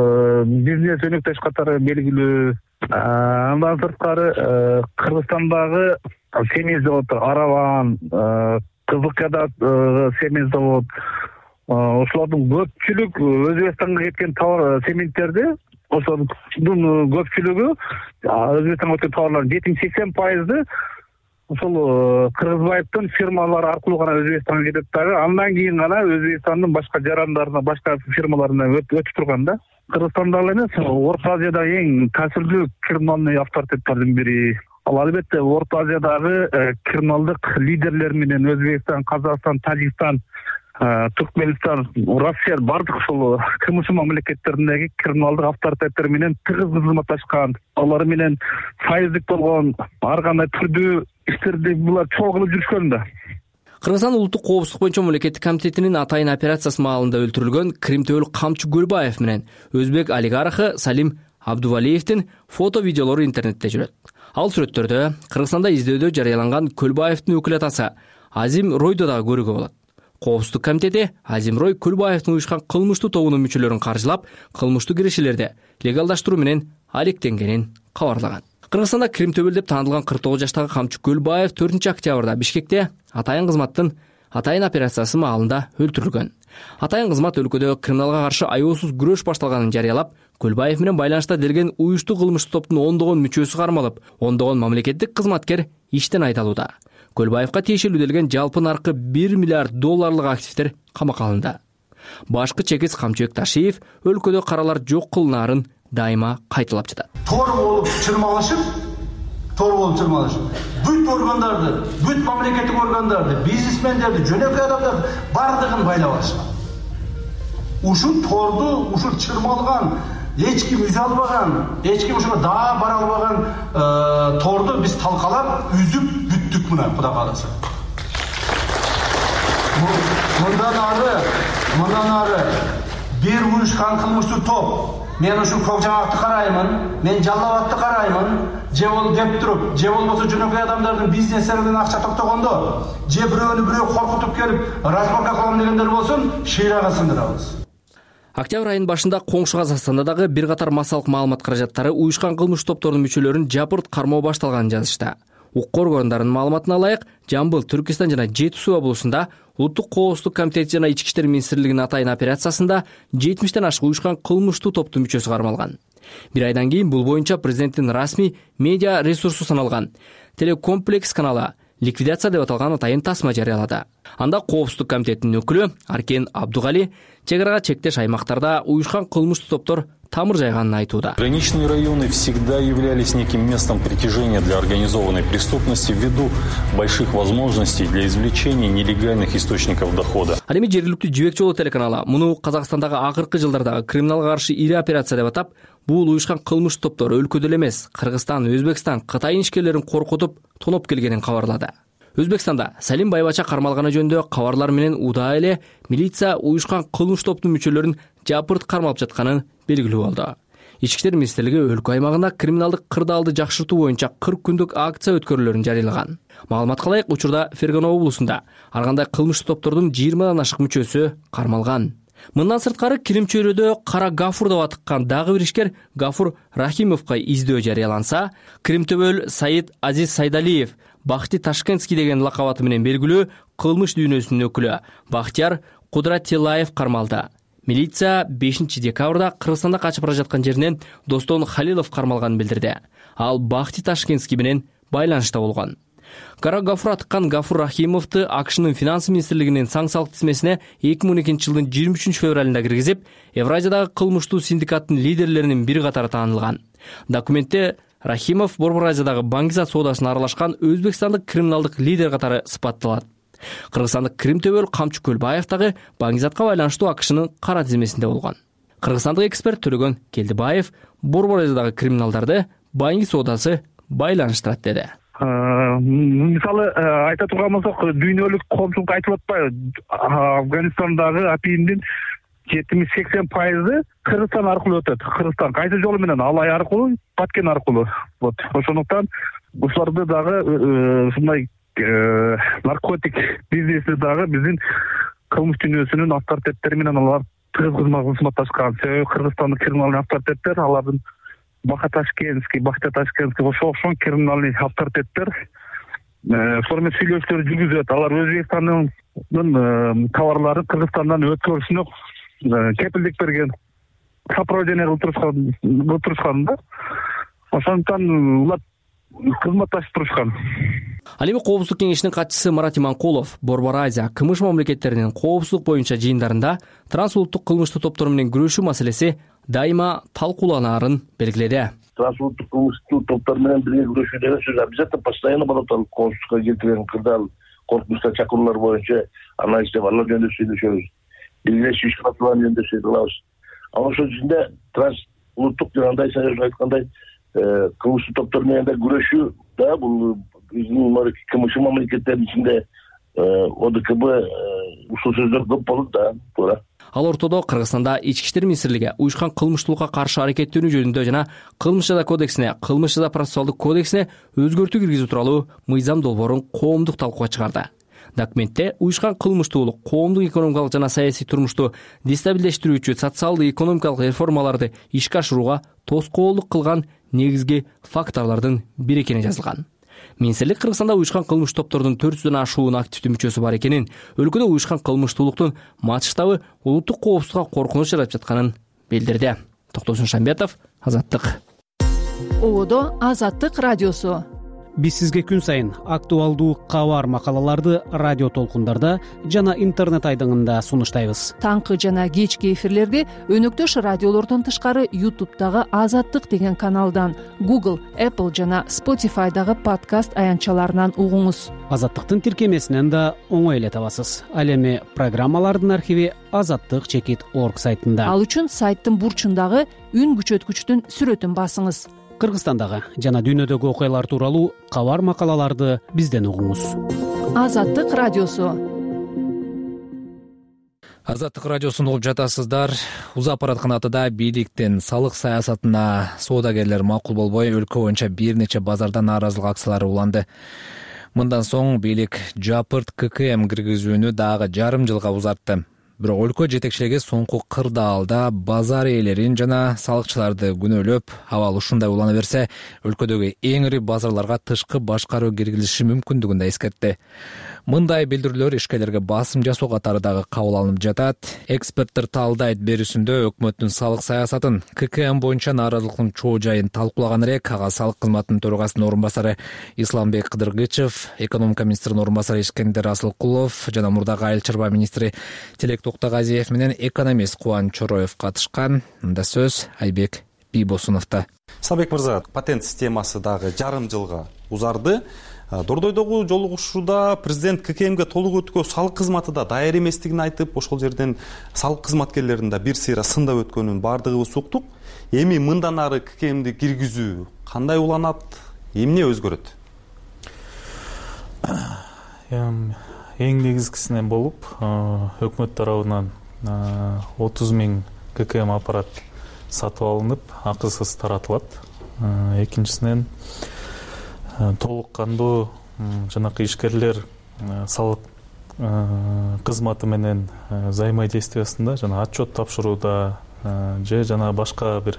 S15: бизнес өнөктөш катары белгилүү. Андан сырткары Кыргызстандагы семиз завод, Араван, Кызылкада семиз завод, ошолордун көпчүлүк Өзбекстанга кеткен товар сементтерди, ошонун көпчүлүгү Өзбекстанга кеткен товарлардын жетимиш сексен пайызы ошол Кыргызбаевдин фирмалары аркылуу гана Өзбекстанга кетет дагы. Андан кийин гана Өзбекстандын башка жарандарына, башка фирмаларына өтүп турган да. Кыргызстанда эмес, Орто Азиядагы эң таасирдүү криминалдык авторитеттердин бири. Ал албетте Орто Азиядагы криминалдык лидерлер менен Өзбекстан, Казакстан, Тажикстан, Туркменистан, Россия бардык ушул кымычы мамлекеттериндеги криминалдык авторитеттер менен тыгыз кызматташкан, алар менен союздук болгон ар кандай түрдүү иштерди булар чогуу кылып жүрүшкөн да.
S13: Кыргызстан улуттук коопсуздук боюнча мамлекеттик комитетинин атайын операциясы маалында өлтүрүлгөн Кримтөөл Камчы Гөлбаев менен өзбек олигархы Салим Абдувалиевдин фото видеолору интернетте жүрөт. Ал сүрөттөрдө Кыргызстанда издөөдө жарыяланган Көлбаевдин өкүл атасы Азим Ройду дагы көрүүгө болот. Коопсуздук комитети Азим Рой Көлбаевдин уюшкан кылмыштуу тобунун мүчөлөрүн каржылап, кылмыштуу кирешелерди легалдаштыруу менен алектенгенин кабарлаган. Кыргызстанда Кримтөбөл деп таанылган кырк тогуз жаштагы Камчы Көлбаев төртүнчү октябрда Бишкекте атайын кызматтын атайын операциясы маалында өлтүрүлгөн. Атайын кызмат өлкөдө криминалга каршы аеосуз күрөш башталганын жарыялап, Көлбаев менен байланышта делген уюштуу кылмыштуу топтун ондогон мүчөсү кармалып, ондогон мамлекеттик кызматкер иштен айдалууда. Көлбаевга тиешелүү делген жалпы наркы бир миллиард долларлык активдер камакка алынды. Башкы чекиз Камчыбек Ташиев өлкөдө каралар жок кылынаарын дайыма кайталап жатат.
S14: Тор болуп чырмалышып, тор болуп чырмалышып, бүт органдарды, бүт мамлекеттик органдарды, бизнесмендерди, жөнөкөй адамдарды бардыгын байлап алышкан. Ушул торду, ушул чырмалган, эч ким үз албаган, эч ким ушуга даа бара албаган торду биз талкалап, үзүп бүттүк мына Кудай кааласа. Мындан ары, мындан ары бир уюшкан кылмыштуу топ. Мен ушул көк жаңакты караймын, мен Жалал Абадты караймын, же ол деп туруп, же болбосо жөнөкөй адамдардын бизнестеринен акча токтогондо, же бирөөнү бирөө коркутуп келип, разборка кылам дегендер болсун, шыйрага сындырабыз.
S13: Октябрь айынын башында коңшу Казакстанда дагы бир катар массалык маалымат каражаттары уюшкан кылмыштуу топтордун мүчөлөрүн жапырт кармоо башталганын жазышты. Укук органдарынын маалыматына ылайык, Жамбыл, Түркистан жана Жети Суу облусунда Улуттук коопсуздук комитети жана Ички иштер министрлигинин атайын операциясында жетимиштен ашык уюшкан кылмыштуу топтун мүчөсү кармалган. Бир айдан кийин бул боюнча президенттин расмий медиа ресурсу саналган Телекомплекс каналы ликвидация деп аталган атайын тасма жарыялады. Анда Коопсуздук комитетинин өкүлү Аркен Абдугали чек арага чектеш аймактарда уюшкан кылмыштуу топтор тамыр жайганын айтууда.
S16: Граничные районы всегда являлись неким местом притяжения для организованной преступности ввиду больших возможностей для извлечения нелегальных источников дохода.
S13: Ал эми жергиликтүү Жибек жолу телеканалы муну Казакстандагы акыркы жылдардагы криминалга каршы ири операция деп атап, бул уюшкан кылмыштуу топтор өлкөдө эле эмес, Кыргызстан, Өзбекстан, Кытай ишкерлерин коркутуп, тоноп келгенин кабарлады. Өзбекстанда Салим Байбача кармалганы жөнүндө кабарлар менен удаа эле милиция уюшкан кылмыш топтун мүчөлөрүн жапырт кармалып жатканын белгилүү болду. Ички иштер министрлиги өлкө аймагында криминалдык кырдаалды жакшыртуу боюнча кырк күндүк акция өткөрүүлөрүн жарыялаган. Маалыматка ылайык, учурда Фергана облусунда ар кандай кылмыш топтордун жыйырмадан ашык мүчөсү кармалган. Мындан сырткары Кирим чөйрөдө Кара Гафур деп атыккан дагы бир ишкер Гафур Рахимовго издөө жарыяланса, Кирим төбөл Саид Азиз Сайдалиев Бахти Ташкентский деген лакабаты менен белгилүү кылмыш дүйнөсүнүн өкүлү Бахтияр Кудратилаев кармалды. Милиция бешинчи декабрда Кыргызстанда качып бара жаткан жеринен Достон Халилов кармалганын билдирди. Ал Бахти Ташкентский менен байланышта болгон. Кара Гафур атыккан Гафур Рахимовду АКШнын финанс министрлигинин саң салык тизмесине эки миң он экинчи жылдын жыйырма үчүнчү февралында киргизип, Евразиядагы кылмыштуу синдикаттын лидерлеринин бири катары таанылган. Документте Рахимов Борбор Азиядагы баңгизат соодасына аралашкан өзбекстандык криминалдык лидер катары сыпатталат. Кыргызстандык Кирим төбөл Камчы Көлбаев дагы баңгизатка байланыштуу АКШнын кара тизмесинде болгон. Кыргызстандык эксперт Төлөгөн Келдибаев Борбор Азиядагы криминалдарды баңги соодасы байланыштырат деди.
S15: Мисалы айта турган болсок, дүйнөлүк коомчулук айтып атпайбы, Афганистандагы апийимдин жетимиш сексен пайызы Кыргызстан аркылуу өтөт. Кыргызстан кайсы жолу менен? Алай аркылуу, Баткен аркылуу. Вот ошондуктан ушуларды дагы ушундай наркотик бизнеси дагы биздин кылмыш дүйнөсүнүн авторитеттери менен алар тыгыз кызматташкан. Себеби Кыргызстандык криминалдык авторитеттер алардын Баха Ташкентский, Бахта Ташкентский ошол криминалдык авторитеттер ошол менен сүйлөшүүлөр жүргүзөт. Алар Өзбекстандын товарларын Кыргызстандан өткөрүшүнө кепилдик берген, сопровождение кылып турушкан да. Ошондуктан улар кызматташып турушкан.
S13: Ал эми Коопсуздук кеңешинин катчысы Марат Иманкулов Борбор Азия, Кымыш мамлекеттеринин коопсуздук боюнча жыйындарында трансулуттук кылмыштуу топтор менен күрөшүү маселеси дайыма талкууланаарын белгиледи.
S17: Трансулуттук кылмыштуу топтор менен бирге күрөшүү деген сөз обязательно постоянно болот. Ал Коопсуздукка келтирген кырдаал, коркунучтар, чакыруулар боюнча анализ жасап, алар жөнүндө сүйлөшөбүз. Биргелешип иш кылуулар жөнүндө сөз кылабыз. Ал ошол ичинде трансулуттук жанагындай саяж айткандай кылмыштуу топтор менен да күрөшүү да бул биздин кымыш мамлекеттердин ичинде ОДКБ ушул сөздөр көп болот да, туура.
S13: Ал ортодо Кыргызстанда ички иштер министрлиги уюшкан кылмыштуулукка каршы аракеттенүү жөнүндө жана кылмыш жаза кодексине, кылмыш жаза процессуалдык кодексине өзгөртүү киргизүү тууралуу мыйзам долбоорун коомдук талкууга чыгарды. Документте уюшкан кылмыштуулук коомдук экономикалык жана саясий турмушту дестабилдештирүүчү социалдык экономикалык реформаларды ишке ашырууга тоскоолдук кылган негизги факторлордун бири экени жазылган. Министрлик Кыргызстанда уюшкан кылмыш топтордун төрт жүздөн ашуун активдүү мүчөсү бар экенин, өлкөдө уюшкан кылмыштуулуктун масштабы улуттук коопсуздукка коркунуч жаратып жатканын билдирди. Токтосун Шамбетов, Азаттык.
S18: Ободо Азаттык радиосу.
S19: Биз сизге күн сайын актуалдуу кабар макалаларды радио толкундарда жана интернет айдыңында сунуштайбыз.
S18: Таңкы жана кечки эфирлерди өнөктөш радиолордон тышкары YouTube'дагы Азаттык деген каналдан, Google, Apple жана Spotify'дагы подкаст аянтчаларынан угуңуз.
S19: Азаттыктын тиркемесинен да оңой эле табасыз. Ал эми программалардын архиви азаттык чекит точка орг сайтында.
S18: Ал үчүн сайттын бурчундагы үн күчөткүчтүн сүрөтүн басыңыз.
S19: Кыргызстандагы жана дүйнөдөгү окуялар тууралуу кабар макалаларды бизден угуңуз.
S18: Азаттык радиосу.
S1: Азаттык радиосун угуп жатасыздар. Узап бараткан атада бийликтин салык саясатына соодагерлер макул болбой, өлкө боюнча бир нече базарда нааразылык акциялары уланды. Мындан соң бийлик жапырт ККМ киргизүүнү дагы жарым жылга узартты. Бирок өлкө жетекчилиги соңку кырдаалда базар ээлерин жана салыкчыларды күнөөлөп, абал ушундай улана берсе, өлкөдөгү эң ири базарларга тышкы башкаруу киргизилиши мүмкүндүгүн да эскертти. Мындай билдирүүлөр ишкерлерге басым жасоо катары дагы кабыл алынып жатат. Эксперттер таалдайт берүүсүндө өкмөттүн салык саясатын, ККМ боюнча нааразылыктын чоо жайын талкуулаган элек, ага салык кызматынын төрагасынын орун басары Исламбек Кыдыргычев, экономика министринин орун басары Ишкендер Асылкулов жана мурдагы айыл чарба министри Тилек Токтогазиев менен экономист Кубан Чороев катышкан. Мында сөз Айбек Бийбосуновдо.
S3: Исламбек мырза, патент системасы дагы жарым жылга узарды. Дордойдогу жолугушууда президент ККМге толук өткө салык кызматы да даяр эместигин айтып, ошол жерден салык кызматкерлеринин да бир сыйра сындап өткөнүн бардыгыбыз уктук. Эми мындан ары ККМди киргизүү кандай уланат, эмне өзгөрөт?
S20: Эң негизгисинен болуп, өкмөт тарабынан отуз миң ККМ аппарат сатып алынып, акысыз таратылат. Экинчисинен толук кандуу жанакы ишкерлер салык кызматы менен взаимодействиясында жана отчет тапшырууда же жана башка бир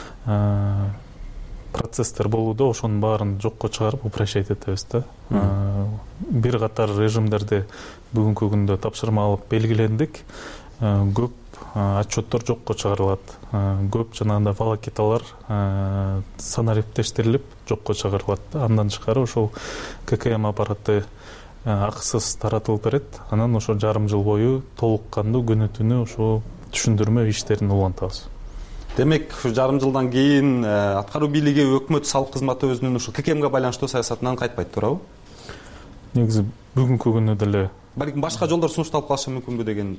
S20: процесстер болууда ошонун баарын жокко чыгарып упрощать этебиз да. Бир катар режимдерди бүгүнкү күндө тапшырма алып белгилендик. Көп отчеттор жокко чыгарылат. Көп жанагындай волокиталар санариптештирилип жокко чыгарылат. Андан тышкары ошол ККМ аппараты акысыз таратылып берет. Анан ошо жарым жыл бою толук кандуу күнү түнү ошо түшүндүрмө иштерин улантабыз.
S3: Демек, жарым жылдан кийин аткаруу бийлиги өкмөт салык кызматы өзүнүн ушул ККМге байланыштуу саясатынан кайтпайт, туурабы?
S20: Негизи бүгүнкү күндө деле
S3: балким башка жолдор сунушталып калышы мүмкүнбү деген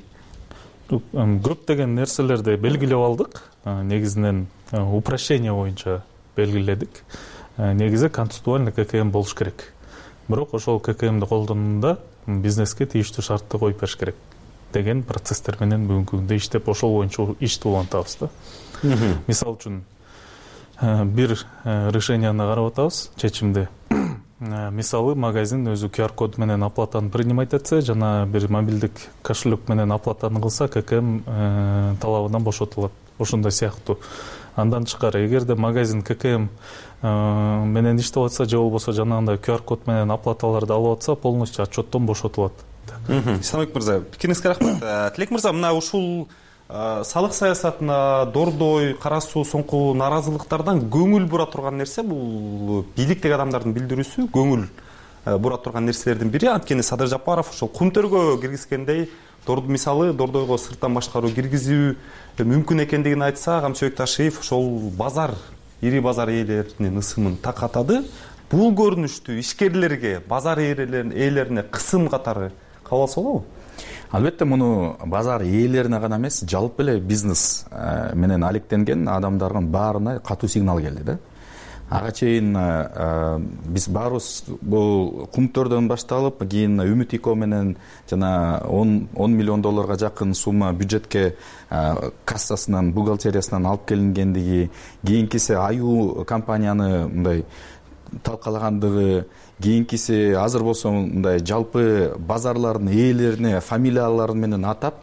S20: көп деген нерселерди белгилеп алдык. Негизинен упрощение боюнча белгиледик. Негизи концептуальный ККМ болуш керек. Бирок ошол ККМди колдонууда бизнеске тийиштүү шартты коюп бериш керек деген процесстер менен бүгүнкү күндө иштеп, ошол боюнча ишти улантабыз да. Мисалы үчүн бир решенияны карап атабыз, чечимди. Мисалы, магазин өзү ку ар код менен оплатаны принимать этсе, жана бир мобилдик кошелек менен оплатаны кылса, ККМ талабынан бошотулат. Ошондой сыяктуу. Андан тышкары, эгерде магазин ККМ менен иштеп атса, же болбосо жанагындай ку ар код менен оплаталарды алып атса, полностью отчеттон бошотулат.
S3: Исламбек мырза, пикириңизге рахмат. Тилек мырза, мына ушул салык саясатына дордой, кара суу, соңку нааразылыктардан көңүл бура турган нерсе бул бийликтеги адамдардын билдирүүсү, көңүл бура турган нерселердин бири. Анткени Садыр Жапаров ошол Кумтөргө киргизгендей, мисалы Дордойго сырттан башкаруу киргизүү мүмкүн экендигин айтса, Камчыбек Ташиев ошол базар, ири базар ээлеринин ысымын такатады. Бул көрүнүштү ишкерлерге, базар ээлерине кысым катары кабыл алса болобу?
S21: Албетте, муну базар ээлерине гана эмес, жалпы эле бизнес менен алектенген адамдардын баарына катуу сигнал келди да. Ага чейин биз баарыбыз бул Кумтөрдөн башталып, кийин Үмүт Ико менен жана он миллион долларга жакын сумма бюджетке кассасынан, бухгалтериясынан алып келингендиги, кийинкиси Аю компанияны мындай талкалагандыгы, кийинкиси азыр болсо мындай жалпы базарлардын ээлерине фамилиялары менен атап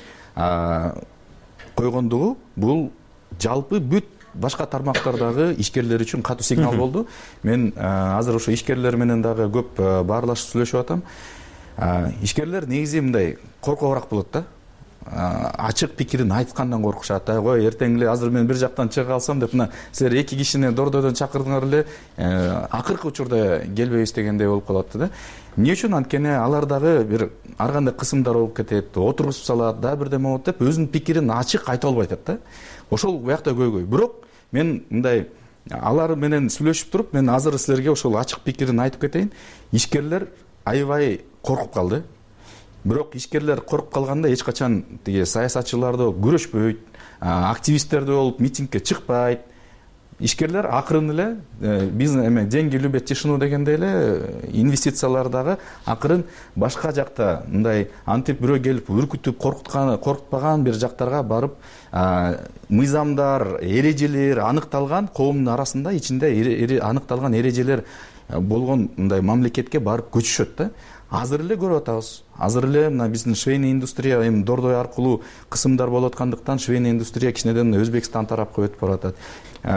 S21: койгондугу бул жалпы бүт башка тармактардагы ишкерлер үчүн катуу сигнал болду. Мен азыр ошо ишкерлер менен дагы көп баарлашып сүйлөшүп атам. Ишкерлер негизи мындай коркобураак болот да. Ачык пикирин айткандан коркушат. Ой, эртең эле азыр мен бир жактан чыга калсам деп, мына силер эки кишини Дордойдон чакырдыңар эле, акыркы учурда келбейбиз дегендей болуп калат да. Эмне үчүн? Анткени алар дагы бир ар кандай кысымдар болуп кетет, отургузуп салат, да бирдеме болот деп өзүнүн пикирин ачык айта албай атат да. Ошол буякта көйгөй. Бирок мен мындай алар менен сүйлөшүп туруп, мен азыр силерге ошол ачык пикирин айтып кетейин. Ишкерлер аябай коркуп калды. Бирок ишкерлер коркуп калганда эч качан тиги саясатчыларды күрөшпөйт, активисттерди болуп митингге чыкпайт. Ишкерлер акырын эле бизнес эме деньги любят тишину дегендей эле инвестициялар дагы акырын башка жакта мындай антип бирөө келип үркүтүп коркуткан, коркутпаган бир жактарга барып, мыйзамдар, эрежелер аныкталган, коомдун арасында ичинде аныкталган эрежелер болгон мындай мамлекетке барып көчүшөт да. Азыр эле көрүп атабыз. Азыр эле мына биздин швейный индустрия эми Дордой аркылуу кысымдар болуп аткандыктан швейный индустрия кичинеден Өзбекстан тарапка өтүп баратат.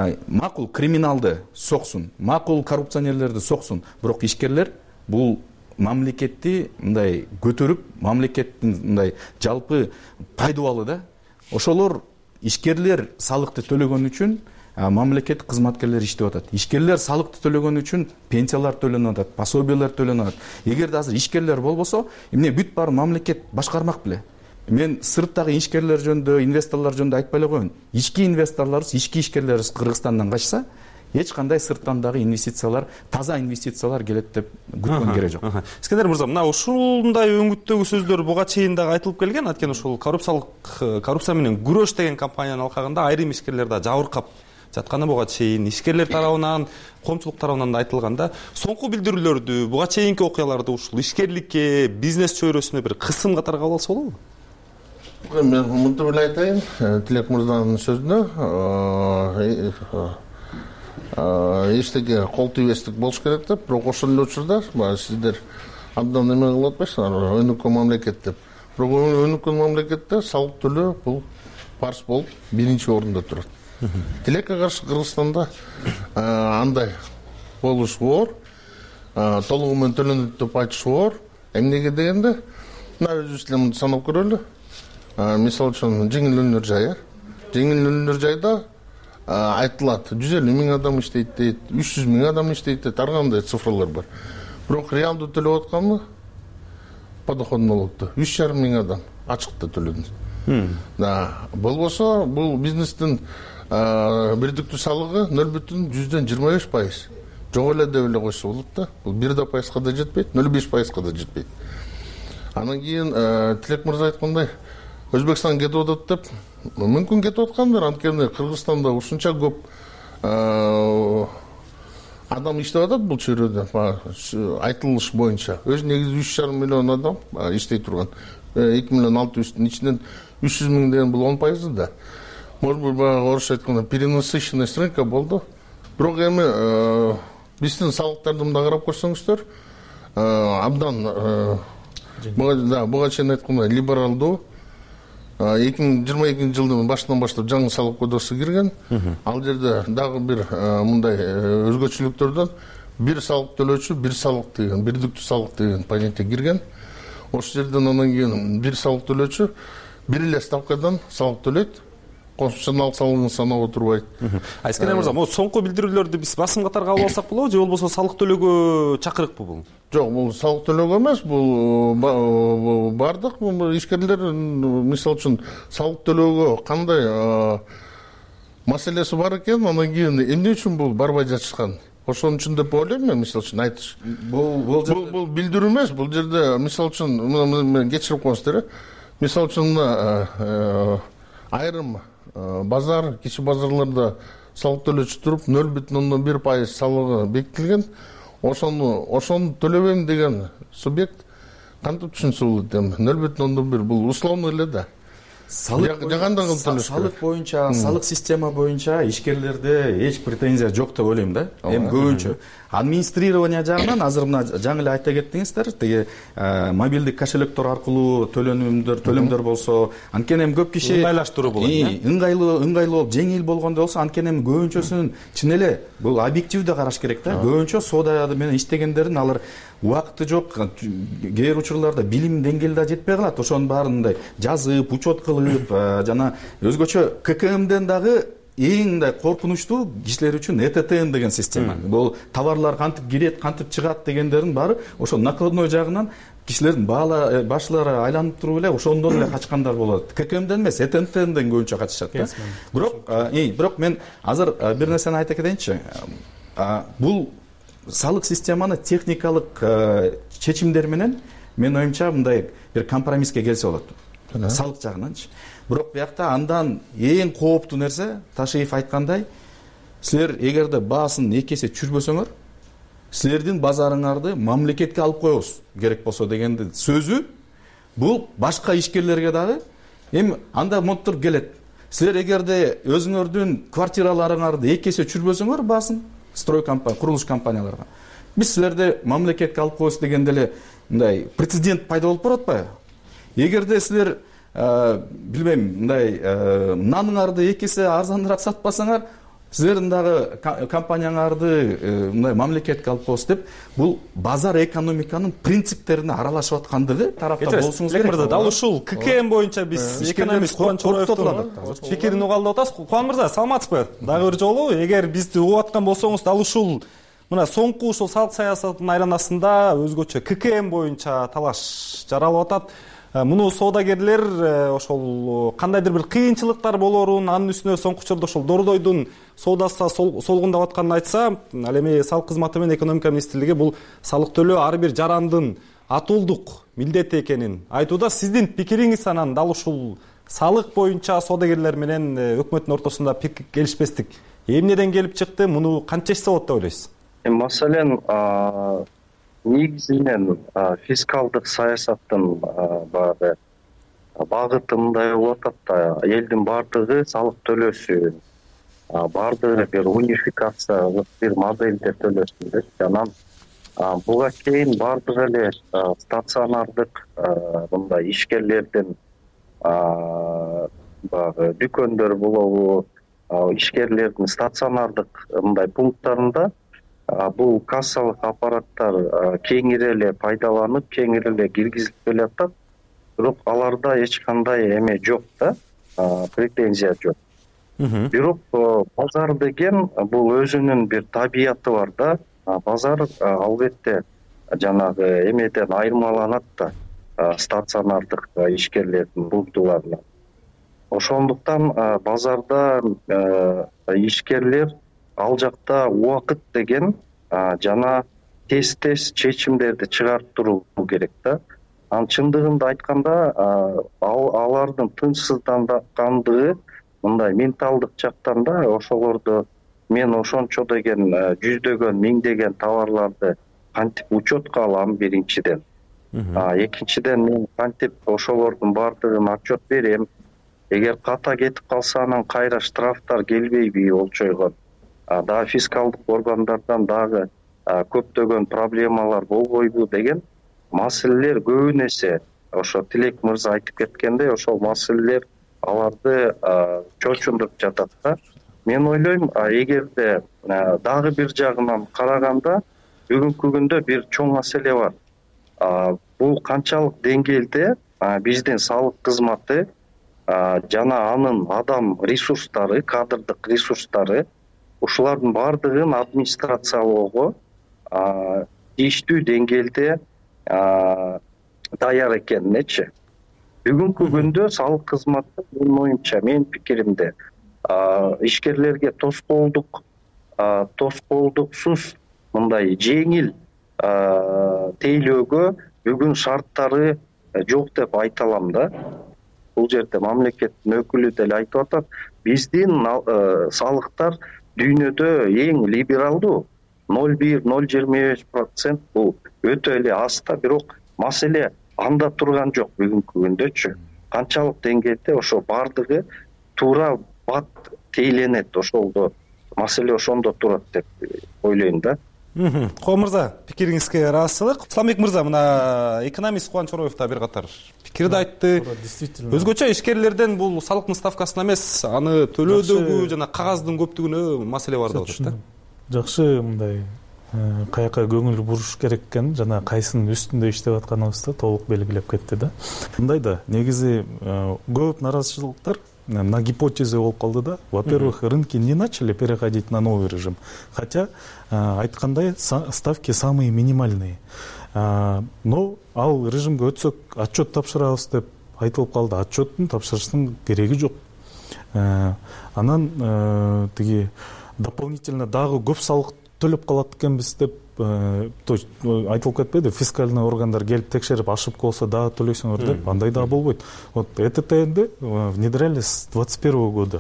S21: Макул криминалды соксун, макул коррупционерлерди соксун, бирок ишкерлер бул мамлекетти мындай көтөрүп, мамлекеттин мындай жалпы пайдубалы да. Ошолор ишкерлер салыкты төлөгөн үчүн мамлекет кызматкерлери иштеп атат. Ишкерлер салыкты төлөгөн үчүн пенсиялар төлөнүп атат, пособиялар төлөнүп атат. Эгерде азыр ишкерлер болбосо, эмне бүт баары мамлекет башкармак беле. Мен сырттагы ишкерлер жөнүндө, инвесторлор жөнүндө айтпай эле коеюн. Ички инвесторлорубуз, ички ишкерлерибиз Кыргызстандан качса, эч кандай сырттан дагы инвестициялар, таза инвестициялар келет деп күткөн керек жок.
S3: Искендер мырза, мына ушундай өңүттөгү сөздөр буга чейин дагы айтылып келген. Анткени ушул коррупциялык коррупция менен күрөш деген кампаниянын алкагында айрым ишкерлер да жабыркап жатканы буга чейин ишкерлер тарабынан, коомчулук тарабынан да айтылган да. Соңку билдирүүлөрдү, буга чейинки окуяларды ушул ишкерликке, бизнес чөйрөсүнө бир кысым катары кабыл алса болобу?
S5: Мен мынтип эле айтайын, Тилек мырзанын сөзүнө эчтеке кол тийбестик болуш керек деп, бирок ошол эле учурда сиздер абдан эме кылып атпайсыздар, өнүккөн мамлекет деп. Бирок өнүккөн мамлекетте салык төлөө бул парыз болуп биринчи орунда турат. Тилекке каршы Кыргызстанда андай болуш оор, толугу менен төлөнөт деп айтыш оор. Эмнеге дегенде, мына өзүбүз эле санап көрөлү. Мисалы үчүн жеңил өнөр жай, жеңил өнөр жайда айтылат, жүз элүү миң адам иштейт дейт, үч жүз миң адам иштейт дейт, ар кандай цифрлар бар. Бирок реалдуу төлөп атканы подоход налогду үч жарым миң адам ачыкта төлөдү. Да, болбосо бул бизнестин бирдиктүү салыгы нөл бүтүн жүздөн жыйырма беш пайыз. Жок эле деп эле койсо болот да. Бул бир да пайызга да жетпейт, нөл беш пайызга да жетпейт. Анан кийин Тилек мырза айткандай, Өзбекстан кетип атат деп, мүмкүн кетип аткандыр, анткени Кыргызстанда ушунча көп адам иштеп атат бул чөйрөдө, айтылыш боюнча. Өз негизи үч жарым миллион адам иштей турган. эки миллион алты жүздүн ичинен үч жүз миң деген бул он пайызы да. Может быть, орусча айтканда перенасыщенность рынка болду. Бирок эми биздин салыктарды мында карап көрсөңүздөр, абдан буга чейин айткандай либералдуу эки миң жыйырма экинчи жылдын башынан баштап жаңы салык кодексу кирген. Ал жерде дагы бир мындай өзгөчөлүктөрдөн бир салык төлөөчү, бир салык деген, бирдиктүү салык деген понятие кирген. Ошол жерден анан кийин бир салык төлөөчү бир эле ставкадан салык төлөйт. Конституционалдык салыгын санап отурбайт.
S3: Айскенер мырза, могу соңку билдирүүлөрдү биз басым катары кабыл алсак болобу, же болбосо салык төлөөгө чакырыкпы бул?
S5: Жок, бул салык төлөөгө эмес, бул бардык ишкерлер, мисалы үчүн, салык төлөөгө кандай маселеси бар экен, анан кийин эмне үчүн бул барбай жатышкан? Ошон үчүн деп ойлойм мен, мисалы үчүн айтыш. Бул бул билдирүү эмес, бул жерде мисалы үчүн мен кечирип коюңуздар, мисалы үчүн айрым базар, кичи базарларда салык төлөөчү туруп нөл бүтүн ондон бир пайыз салыгы бекитилген. Ошону ошону төлөбөйм деген субъект кантип түшүнсө болот эми? нөл бүтүн ондон бир бул условно эле да. Салык
S21: боюнча, салык система боюнча ишкерлерде эч претензия жок деп ойлойм да. Эми көбүнчө администрирование жагынан азыр мына жаңы эле айта кеттиңиздер, тиги мобилдик кошелектор аркылуу төлөнүмдөр, төлөмдөр болсо, анткени эми көп киши
S3: ыңгайлаштыруу болот.
S21: Ыңгайлуу, ыңгайлуу болуп, жеңил болгондой болсо, анткени эми көбүнчөсүн чын эле бул объективдүү караш керек да. Көбүнчө соода менен иштегендердин алар убакыты жок, кээ бир учурларда билим деңгээли да жетпей калат. Ошонун баарын мындай жазып, учет кылып, жана өзгөчө ка ка эмден дагы эң мындай коркунучтуу кишилер үчүн э тэ тэ эн деген система. Бул товарлар кантип кирет, кантип чыгат дегендердин баары ошо накладной жагынан кишилердин баала башлары айланып туруп эле ошондон эле качкандар болот. ка ка эмден эмес, э тэ тэ энден көбүнчө качышат да. Бирок, бирок мен азыр бир нерсени айта кетейинчи. Бул салык системаны техникалык чечимдер менен мен оюмча мындай бир компромисске келсе болот. Салык жагынанчы. Бирок биякта андан эң кооптуу нерсе, Ташиев айткандай, силер эгерде баасын эки эсе чүрбөсөңөр, силердин базарыңарды мамлекетке алып коебуз керек болсо дегенди сөзү бул башка ишкерлерге дагы эми анда монтур келет. Силер эгерде өзүңөрдүн квартираларыңарды эки эсе чүрбөсөңөр баасын строй компания, курулуш компанияларга, биз силерди мамлекетке алып коебуз дегенде эле мындай прецедент пайда болуп барат атпайбы? Эгерде силер билбейм, мындай наныңарды эки эсе арзаныраак сатпасаңар, силердин дагы компанияңарды мындай мамлекетке алып коебуз деп бул базар экономиканын принциптерине аралашып аткандыгы тарапта болушуңуз керек.
S2: мырза, дал ушул ККМ боюнча биз экономист Кубан Чороевдун пикирин угалы деп атабыз. Кубан мырза, саламатсызбы? Дагы бир жолу эгер бизди угуп аткан болсоңуз, дал ушул мына соңку ушул салык саясатынын айланасында өзгөчө ККМ боюнча талаш жаралып атат. Муну соодагерлер ошол кандайдыр бир кыйынчылыктар болорун, анын үстүнө соңку учурда ошол дордойдун соодасы солгундап атканын айтса, ал эми салык кызматы менен экономика министрлиги бул салык төлөө ар бир жарандын атуулдук милдети экенин айтууда. Сиздин пикириңиз анан дал ушул салык боюнча соодагерлер менен өкмөттүн ортосунда пикир келишпестик эмнеден келип чыкты? Муну кантча чечсе болот деп ойлойсуз?
S4: Маселен, негизинен фискалдык саясаттын баягы багыты мындай болуп атат да, элдин баардыгы салык төлөсүн, баардыгы бир унификациялык бир модельде төлөсүн деп. Анан буга чейин баардыгы эле стационардык мындай ишкерлердин баягы дүкөндөр болобу, ишкерлердин стационардык мындай пункттарында бул кассалык аппараттар кеңири эле пайдаланып, кеңири эле киргизилип келатат. Бирок аларда эч кандай эме жок да, претензия жок. Бирок базар деген бул өзүнүн бир табияты бар да. Базар албетте жанагы эмеден айырмаланат да, стационардык ишкерлердин пунктуларынан. Ошондуктан базарда ишкерлер ал жакта убакыт деген жана тез-тез чечимдерди чыгарып туруу керек да. Анын чындыгында айтканда, алардын тынчсызданганындыгы мындай менталдык жактан да, ошолорду мен ошончо деген жүздөгөн, миңдеген товарларды кантип учетко алам биринчиден. Экинчиден мен кантип ошолордун баардыгын отчет берем. Эгер ката кетип калса, анан кайра штрафтар келбейби болчойгон. Дагы фискалдык органдардан дагы көптөгөн проблемалар болбойбу деген маселелер көбүн эсе ошо Тилек мырза айтып кеткендей, ошол маселелер аларды чочундуруп жатат да. Мен ойлойм, эгерде дагы бир жагынан караганда бүгүнкү күндө бир чоң маселе бар. Бул канчалык деңгээлде биздин салык кызматы жана анын адам ресурстары, кадрдык ресурстары ушулардын баардыгын администрациялоого тийиштүү деңгээлде даяр экенинечи. Бүгүнкү күндө салык кызматы менин оюмча, менин пикиримде ишкерлерге тоскоолдук, тоскоолдуксуз мындай жеңил тейлөөгө бүгүн шарттары жок деп айта алам да. Бул жерде мамлекеттин өкүлү деле айтып атат, биздин салыктар дүйнөдө эң либералдуу, ноль бир ноль жыйырма беш процент бул өтө эле аз да. Бирок маселе анда турган жок бүгүнкү күндөчү. Канчалык деңгээлде ошо баардыгы туура бат тейленет, ошолдо маселе ошондо турат деп ойлойм да.
S2: Кубан мырза, пикириңизге ыраазычылык. Исламбек мырза, мына экономист Кубан Чороев да бир катар пикирди айтты. Өзгөчө ишкерлерден бул салыктын ставкасына эмес, аны төлөөдөгү жана кагаздын көптүгүнө маселе бар деп атышты.
S20: Жакшы, мындай каяка көңүл буруш керек экенин жана кайсынын үстүндө иштеп атканыбызды толук белгилеп кетти да. Мындай да, негизи көп нараазычылыктар на гипотезе болуп калды да. Во-первых, рынки не начали переходить на новый режим, хотя айткандай ставки самые минимальные. Но ал режимге өтсөк отчет тапшырабыз деп айтылып калды. Отчеттун тапшырыштын кереги жок. Анан тиги дополнительно дагы көп салык төлөп калат экенбиз деп, то есть айтылып кетпеди, фискальный органдар келип текшерип ашып калса дагы төлөйсүңөр деп, андай дагы болбойт. Вот Э Т Т'нди внедряли с двадцать первого года.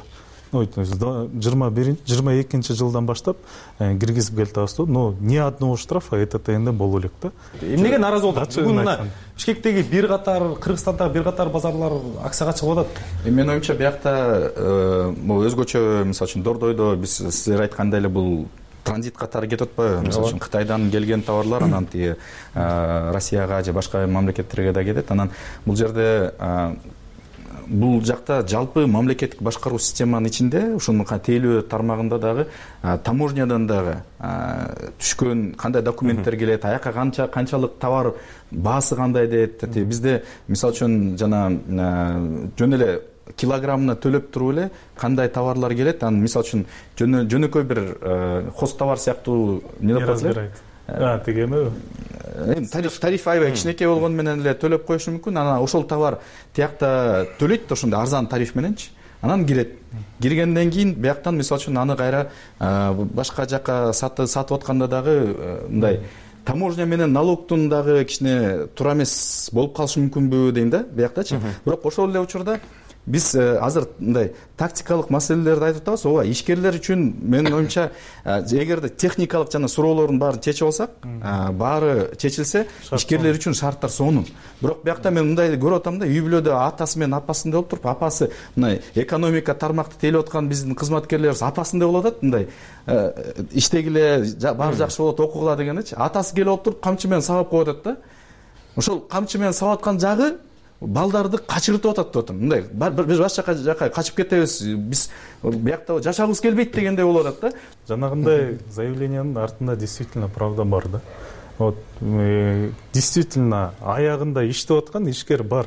S20: жыйырма экинчи жылдан баштап киргизип келатабыз, но ни одного штрафа Э Т Т'нде боло элек да.
S2: Эмнеге нааразы болдук? Бүгүн мына Бишкектеги бир катар, Кыргызстандагы бир катар базарлар акцияга чыгып атат.
S21: Менин оюмча, биякта могу өзгөчө, мисалы үчүн Дордойдо биз силер айткандай эле бул транзит катары кетип атпайбы? Мисалы үчүн Кытайдан келген товарлар анан тиги Россияга же башка мамлекеттерге да кетет. Анан бул жерде бул жакта жалпы мамлекеттик башкаруу системанын ичинде ушунун тейлөө тармагында дагы таможнядан дагы түшкөн кандай документтер келет, аяка канча канчалык товар баасы кандай дейт. Бизде мисалы үчүн жана жөн эле килограммына төлөп туруп эле кандай товарлар келет, анан мисалы үчүн жөнөкөй бир хоз товар сыяктуу эмне деп атат эле,
S20: тиги эме
S21: тариф тариф аябай кичинекей болгону менен эле төлөп коюшу мүмкүн. Анан ошол товар тиякта төлөйт ошондой арзан тариф мененчи, анан кирет. Киргенден кийин бияктан мисалы үчүн аны кайра башка жака сатып атканда дагы мындай таможня менен налогтун дагы кичине туура эмес болуп калышы мүмкүнбү дейм да бияктачы. Бирок ошол эле учурда биз азыр мындай тактикалык маселелерди айтып атабыз. ооба, ишкерлер үчүн менин оюмча эгерде техникалык жана суроолордун баарын чечип алсак, баары чечилсе, ишкерлер үчүн шарттар сонун. Бирок биякта мен мындай көрүп атам да, үй бүлөдө атасы менен апасындай болуп туруп, апасы мындай экономика тармакты тейлеп аткан биздин кызматкерлерибиз апасындай болуп атат, мындай иштегиле баары жакшы болот, окугула дегендечи. Атасы келип алып туруп камчы менен сабап коюп атат да. Ошол камчы менен сабап аткан жагы балдарды качыртып атат деп атам. Мындай биз башка жака качып кетебиз, биз биякта жашагыбыз келбейт дегендей болуп атат да.
S20: Жанагындай заявлениянын артында действительно правда бар да. Вот действительно аягында иштеп аткан ишкер бар.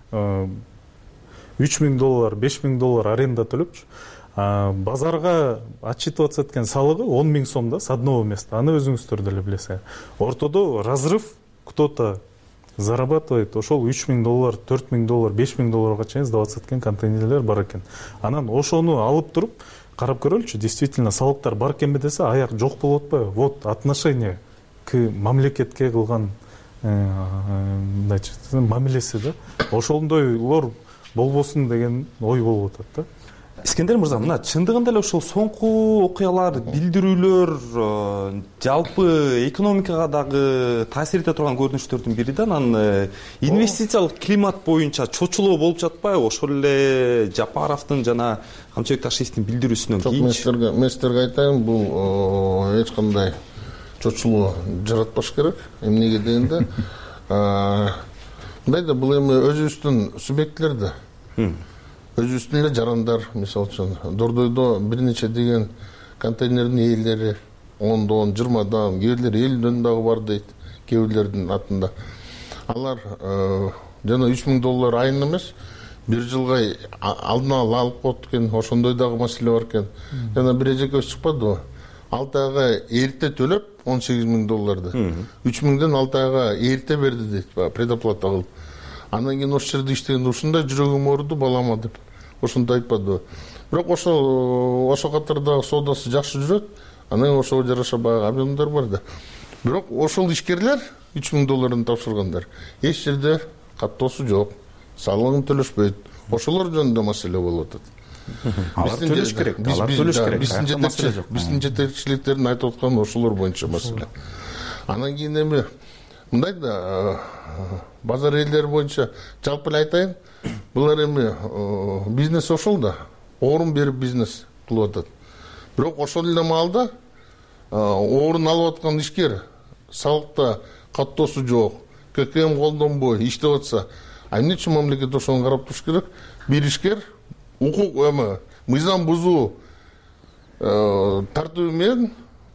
S20: үч миң доллар, беш миң доллар аренда төлөпчү. Базарга отчитываться эткен салыгы он миң сом да, с одного места. Аны өзүңүздөр деле билесиз. Ортодо разрыв кто-то зарабатывает, ошол үч миң доллар, төрт миң доллар, беш миң долларга чейин сдавать эткен контейнерлер бар экен. Анан ошону алып туруп карап көрөлүчү, действительно салыктар бар экенби десе, аяк жок болуп атпайбы? Вот отношение к мамлекетке кылган мамилеси да. Ошондойлор болбосун деген ой болуп атат да.
S3: Искендер мырза, мына чындыгында эле ошол соңку окуялар, билдирүүлөр жалпы экономикага дагы таасир эте турган көрүнүштөрдүн бири да. Анан инвестициялык климат боюнча чочулоо болуп жатпайбы? Ошол эле Жапаровдун жана Камчыбек Ташиевдин билдирүүсүнөн кийин.
S5: Мен сиздерге айтайын, бул эч кандай чочулоо жаратпаш керек. Эмнеге дегенде, мындай да, бул эми өзүбүздүн субъектлер да. Өзүбүздүн эле жарандар, мисалы үчүн Дордойдо бир нече деген контейнердин ээлери ондон, жыйырмадан, кээ бирлери элүүдөн дагы бар дейт, кээ бирлердин атында. Алар жана үч миң доллар айын эмес, бир жылга алдына ала алып коет экен, ошондой дагы маселе бар экен. Жана бир эжекебиз чыкпадыбы? алты айга эрте төлөп он сегиз миң долларды. үч миңден алты айга эрте берди дейт, предоплата кылып. Андан кийин ошол жерде иштегенде ушундай жүрөгүм ооруду балама деп. Ошондой айтпадыбы? Бирок ошо ошо катардагы соодасы жакшы жүрөт. Анан ошого жараша баягы объемдар бар да. Бирок ошол ишкерлер үч миң долларын тапшыргандар. Эч жерде каттоосу жок, салыгын төлөшпөйт. Ошолор жөнүндө маселе болуп атат.
S21: Алар төлөш керек, алар төлөш керек.
S5: Биздин жетекчиликтердин айтып атканы ошолор боюнча маселе. Анан кийин эми мындай да, базар элдери боюнча жалпы эле айтайын, булар эми бизнес ошол да, орун берип бизнес кылып атат. Бирок ошол эле маалда орун алып аткан ишкер салыкта каттоосу жок, ка ка эм колдонбой иштеп атса, эмне үчүн мамлекет ошону карап туруш керек? Бир ишкер укук эми мыйзам бузуу тартиби менен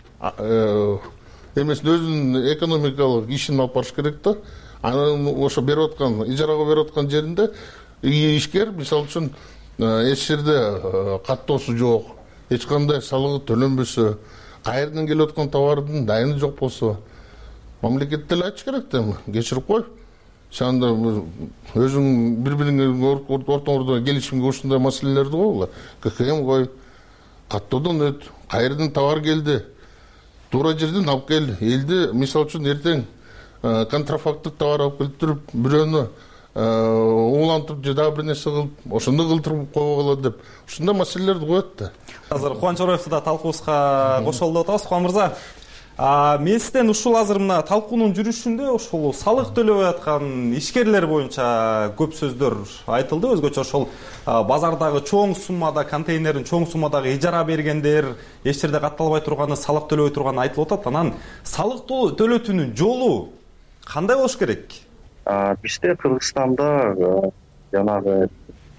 S5: эмесин өзүнүн экономикалык ишин алып барыш керек да. Анан ошо берип аткан, ижарага берип аткан жеринде ишкер мисалы үчүн эч жерде каттоосу жок, эч кандай салыгы төлөнбөсө, кайерден келип аткан товардын дайыны жок болсо, мамлекет деле айтыш керек да, кечирип кой. Сен да өзүң бири-бириңе ортоңордо келишимге ушундай маселелерди койгула. ка ка эм кой, каттоодон өт, кайерден товар келди, туура жерден алып кел. Элди мисалы үчүн эртең контрафакттык товар алып келип туруп, бирөөнү уулантып же дагы бир нерсе кылып, ошондо кылтырып койгула деп, ушундай маселелерди коет да.
S3: Азыр Кубаныч Ороевду да талкуубузга кошолду деп атабыз. Кубан мырза, мен сизден ушул азыр мына талкуунун жүрүшүндө ошол салык төлөбөй аткан ишкерлер боюнча көп сөздөр айтылды. Өзгөчө ошол базардагы чоң суммада контейнерин чоң суммадагы ижара бергендер, эч жерде катталбай турганы, салык төлөбөй турганы айтылып атат. Анан салык төлөтүүнүн жолу кандай болуш керек?
S8: Бизде Кыргызстанда жанагы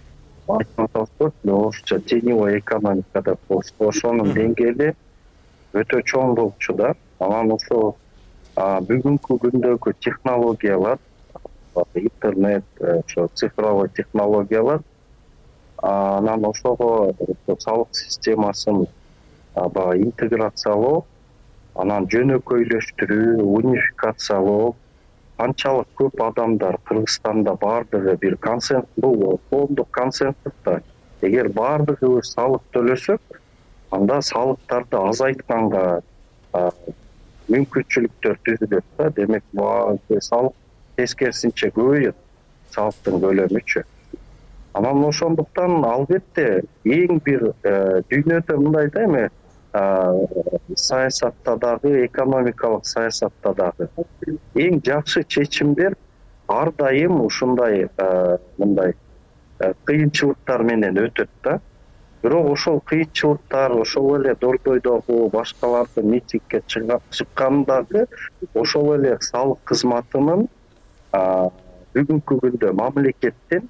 S8: айтып атабыз го орусча теневой экономика деп. Ошонун деңгээли өтө чоң болчу да. Анан ошо бүгүнкү күндөгү технологиялар, интернет, ошо цифровой технологиялар, анан ошого салык системасын баягы интеграциялоо, анан жөнөкөйлөштүрүү, унификациялоо, канчалык көп адамдар Кыргызстанда бардыгы бир консенсус, бул коомдук консенсус да. Эгер бардыгыбыз салык төлөсөк, анда салыктарды азайтканга мүмкүнчүлүктөр түзүлөт да. Демек, салык тескерисинче көбөйөт, салыктын көлөмүчү. Анан ошондуктан албетте эң бир дүйнөдө мындай да эми саясатта дагы, экономикалык саясатта дагы эң жакшы чечимдер ар дайым ушундай мындай кыйынчылыктар менен өтөт да. Бирок ошол кыйынчылыктар, ошол эле Дордойдогу башкаларды митингге чыккандагы ошол эле салык кызматынын бүгүнкү күндө мамлекеттин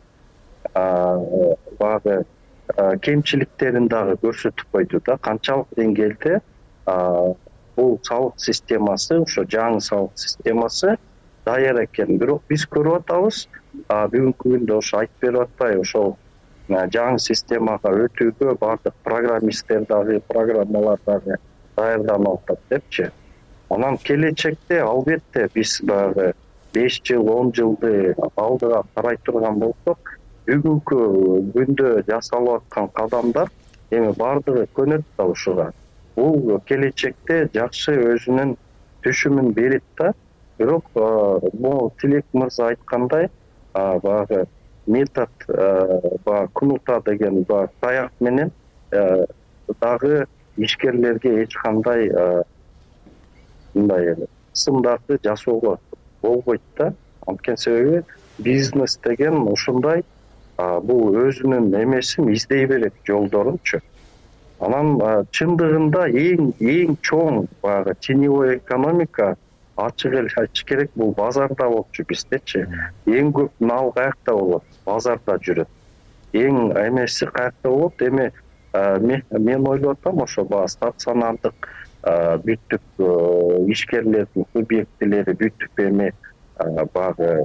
S8: баягы кемчиликтерин дагы көрсөтүп койду да. Канчалык деңгээлде бул салык системасы, ошо жаңы салык системасы даяр экен. Бирок биз көрүп атабыз, бүгүнкү күндө ошо айтып берип атпайбы, ошол жаңы системага өтүүгө бардык программисттер дагы, программалар дагы даярданып атат депчи. Анан келечекте албетте биз баягы беш жыл, он жылды алдыга карай турган болсок, бүгүнкү күндө жасалып аткан кадамдар эми бардыгы көнөт да ушуга. Бул келечекте жакшы өзүнүн түшүмүн берет да. Бирок бул Тилек мырза айткандай, баягы метод, баягы кнута деген баягы таяк менен дагы ишкерлерге эч кандай мындай сымдарды жасоого болбойт да. Анткени себеби бизнес деген ушундай, бул өзүнүн эмесин издей берет, жолдорунчу. Анан чындыгында эң эң чоң баягы теневой экономика ачык эле айтыш керек, бул базарда болчу биздечи. Эң көп мал каякта болот? Базарда жүрөт. Эң эмеси каякта болот? Эми мен ойлоп атам, ошо баягы стационардык бүттүк ишкерлердин субъектилери бүтүп эми баягы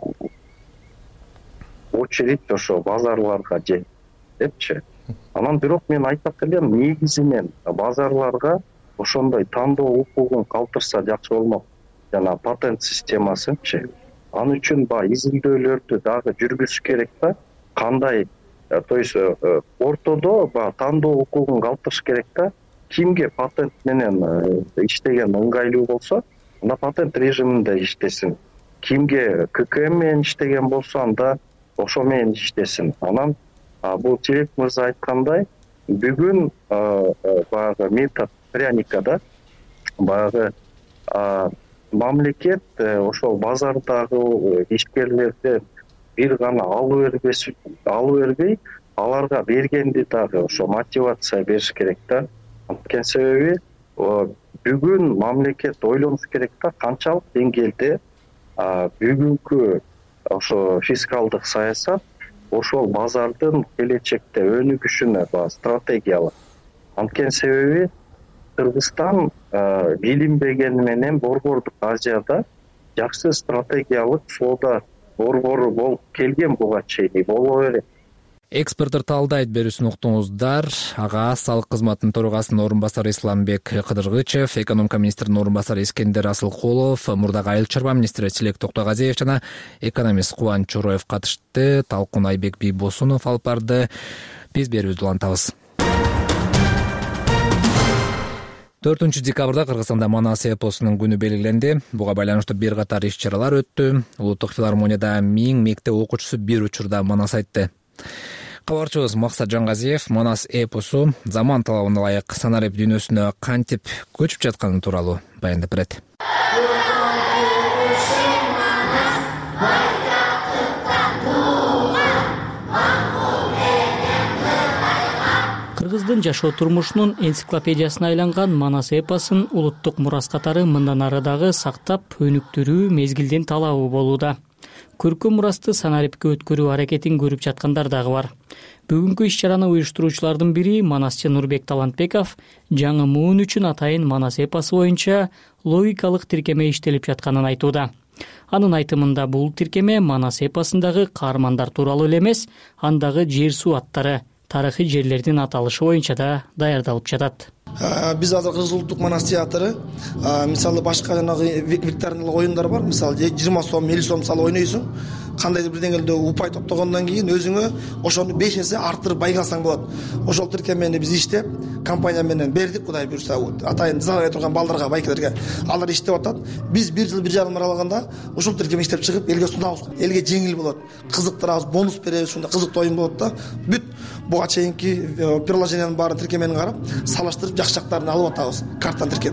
S8: очередь ошо базарларга же депчи. Анан бирок мен айтат элем, негизинен базарларга ошондой тандоо укугун калтырса жакшы болмок. Жана патент системасынчы. Ал үчүн баягы изилдөөлөрдү дагы жүргүзүш керек да. Кандай, то есть ортодо баягы тандоо укугун калтырыш керек да. Кимге патент менен иштеген ыңгайлуу болсо, анда патент режиминде иштесин. Кимге ка ка эм менен иштеген болсо, анда ошо менен иштесин. Анан бул Тилек мырза айткандай, бүгүн баягы метод пряникада баягы мамлекет ошол базардагы ишкерлерден бир гана алып бербес, алып бербей, аларга бергенди дагы ошо мотивация бериш керек да. Анткени себеби бүгүн мамлекет ойлонуш керек да, канчалык деңгээлде бүгүнкү ошо фискалдык саясат ошол базардын келечекте өнүгүшүнө баягы стратегиялык. Анткени себеби Кыргызстан билинбегени менен Борбордук Азияда жакшы стратегиялык соода борбору болуп келген буга чейин, боло берет.
S1: Экспорттор таалдайт берүүсүн уктуңуздар. Ага салык кызматынын төрагасынын орун басары Исламбек Кыдыргычев, экономика министринин орун басары Искендер Асылкулов, мурдагы айыл чарба министри Тилек Токтогазиев жана экономист Кубан Чороев катышты. Талкуун Айбек Бийбосунов алып барды. Биз берүүбүздү улантабыз. төртүнчү декабрда Кыргызстанда Манас эпосунун күнү белгиленди. Буга байланыштуу бир катар иш-чаралар өттү. Улуттук филармонияда миң мектеп окуучусу бир учурда Манас айтты. Кабарчыбыз Максат Жангазиев Манас эпосу заман талабына ылайык санарип дүйнөсүнө кантип көчүп жатканы тууралуу баяндап берет.
S22: Кыргыздын жашоо турмушунун энциклопедиясына айланган Манас эпосун улуттук мурас катары мындан ары дагы сактап өнүктүрүү мезгилдин талабы болууда. көркөм мурасты санариптке өткөрүү аракетин көрүп жаткандар дагы бар. Бүгүнкү иш-чараны уюштуруучулардын бири манасчы Нурбек Талантбеков жаңы муун үчүн атайын манас эпосы боюнча логикалык тиркеме иштелип жатканын айтууда. Анын айтымында бул тиркеме манас эпосундагы каармандар тууралуу эле эмес, андагы жер суу аттары, тарыхый жерлердин аталышы боюнча да даярдалып жатат.
S7: Биз азыр Кыргыз улуттук манас театры мисалы башка жанагы викториналык оюндар бар. Мисалы жыйырма сом, элүү сом мисалы ойнойсуң. Кандайдыр бир деңгээлде упай топтогондон кийин өзүңө ошону беш эсе арттырып байгасаң болот. Ошол тиркемени биз иштеп, компания менен бердик, Кудай буйрса. Атайын зарай турган балдарга, байкелерге алар иштеп атат. Биз бир жыл бир жарым аралыгында ошол тиркемени иштеп чыгып, элге сунабыз. Элге жеңил болот. Кызыктырабыз, бонус беребиз, ушундай кызыктуу оюн болот да. Бүт буга чейинки приложениянын баарын тиркемени карап, салыштырып жакшы жактарын алып атабыз. Карттан тиркеп.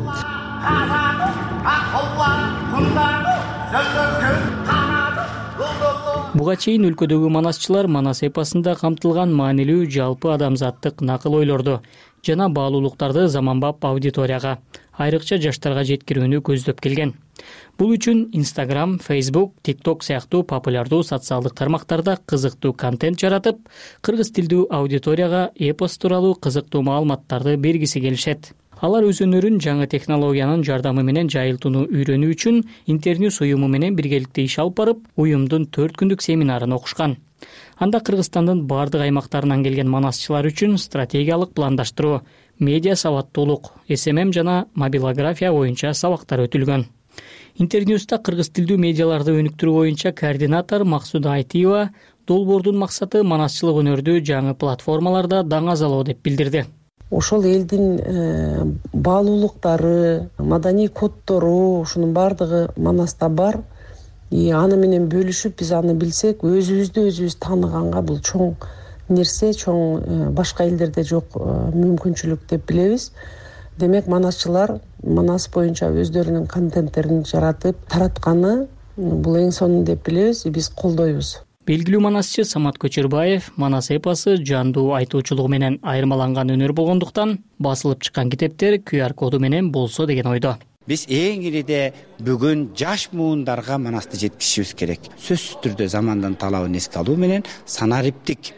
S22: Буга чейин өлкөдөгү манасчылар манас эпосунда камтылган маанилүү жалпы адамзаттык накыл ойлорду жана баалуулуктарды заманбап аудиторияга, айрыкча жаштарга жеткирүүнү көздөп келген. Бул үчүн Instagram, Facebook, TikTok сыяктуу популярдуу социалдык тармактарда кызыктуу контент жаратып, кыргыз тилдүү аудиторияга эпос тууралуу кызыктуу маалыматтарды бергиси келишет. Алар өзүнөрүн жаңы технологиянын жардамы менен жайылтууну үйрөнүү үчүн Интерньюс уюму менен биргеликте иш алып барып, уюмдун төрт күндүк семинарын окушкан. Анда Кыргызстандын бардык аймактарынан келген манасчылар үчүн стратегиялык пландаштыруу, медиа сабаттуулук, эс эм эм жана мобилография боюнча сабактар өтүлгөн. Интерньюста кыргыз тилдүү медиаларды өнүктүрүү боюнча координатор Максуда Айтиева долбоордун максаты манасчылык өнөрдү жаңы платформаларда даңазалоо деп билдирди.
S9: Ошол элдин баалуулуктары, маданий коддору, ушунун бардыгы манаста бар. И аны менен бөлүшүп, биз аны билсек, өзүбүздү өзүбүз тааныганга бул чоң нерсе, чоң башка элдерде жок мүмкүнчүлүк деп билебиз. Демек, манасчылар манас боюнча өздөрүнүн контенттерин жаратып таратканы бул эң сонун деп билебиз, биз колдойбуз.
S22: Белгилүү манасчы Самат Көчөрбаев манас эпосу жандуу айтуучулугу менен айырмаланган өнөр болгондуктан басылып чыккан китептер ку ар коду менен болсо деген ойдо.
S23: Биз эң ириде бүгүн жаш муундарга манасты жеткизишибиз керек. Сөзсүз түрдө замандын талабын эске алуу менен санариптик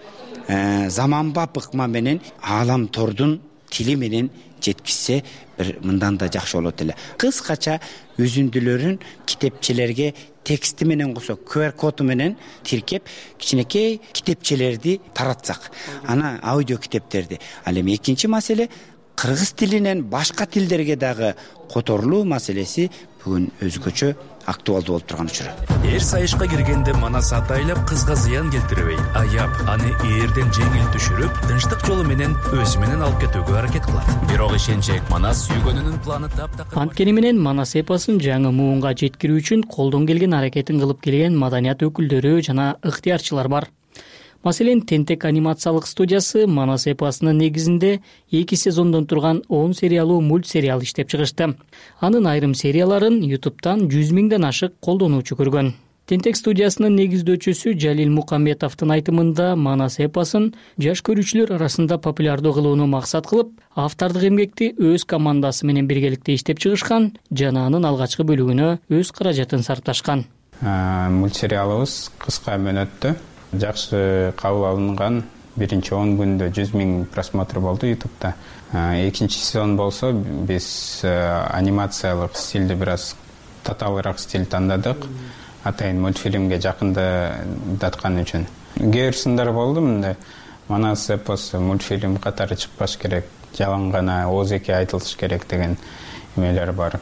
S23: заманбап ыкма менен аалам тордун тили менен жеткизсе бир мындан да жакшы болот эле. Кыскача үзүндүлөрүн китепчелерге тексти менен косо ку ар коду менен тиркеп кичинекей китепчелерди таратсак, ана аудио китептерди. Ал эми экинчи маселе кыргыз тилинен башка тилдерге дагы которулуу маселеси бүгүн өзгөчө актуалдуу болуп турган учур.
S24: Эр сайышка киргенде манас атайлап кызга зыян келтирбей, аяп аны ээрден жеңил түшүрүп, тынчтык жолу менен өзү менен алып кетүүгө аракет кылат. Бирок ишенчек манас сүйгөнүнүн планы таптакыр.
S22: Анткени менен манас эпосун жаңы муунга жеткирүү үчүн колдон келген аракетин кылып келген маданият өкүлдөрү жана ыктыярчылар бар. Маселен, Тентек анимациялык студиясы манас эпосунун негизинде эки сезондон турган он сериялуу мультсериал иштеп чыгышты. Анын айрым серияларын ютубтан жүз миңден ашык колдонуучу көргөн. Тентек студиясынын негиздөөчүсү Жалил Мукамбетовдун айтымында манас эпосун жаш көрүүчүлөр арасында популярдуу кылууну максат кылып, автордук эмгекти өз командасы менен биргеликте иштеп чыгышкан жана анын алгачкы бөлүгүнө өз каражатын сарпташкан.
S25: Мультсериалыбыз кыска мөөнөттө жакшы кабыл алынган. Биринчи он күндө жүз миң просмотр болду ютубта. Экинчи сезон болсо биз анимациялык стилди бир аз татаалыраак стиль тандадык. Атайын мультфильмге жакындаткан үчүн. Кээ бир сындар болду мындай. Манас эпосу мультфильм катары чыкпаш керек, жалаң гана оозеки айтылыш керек деген эмелер бар.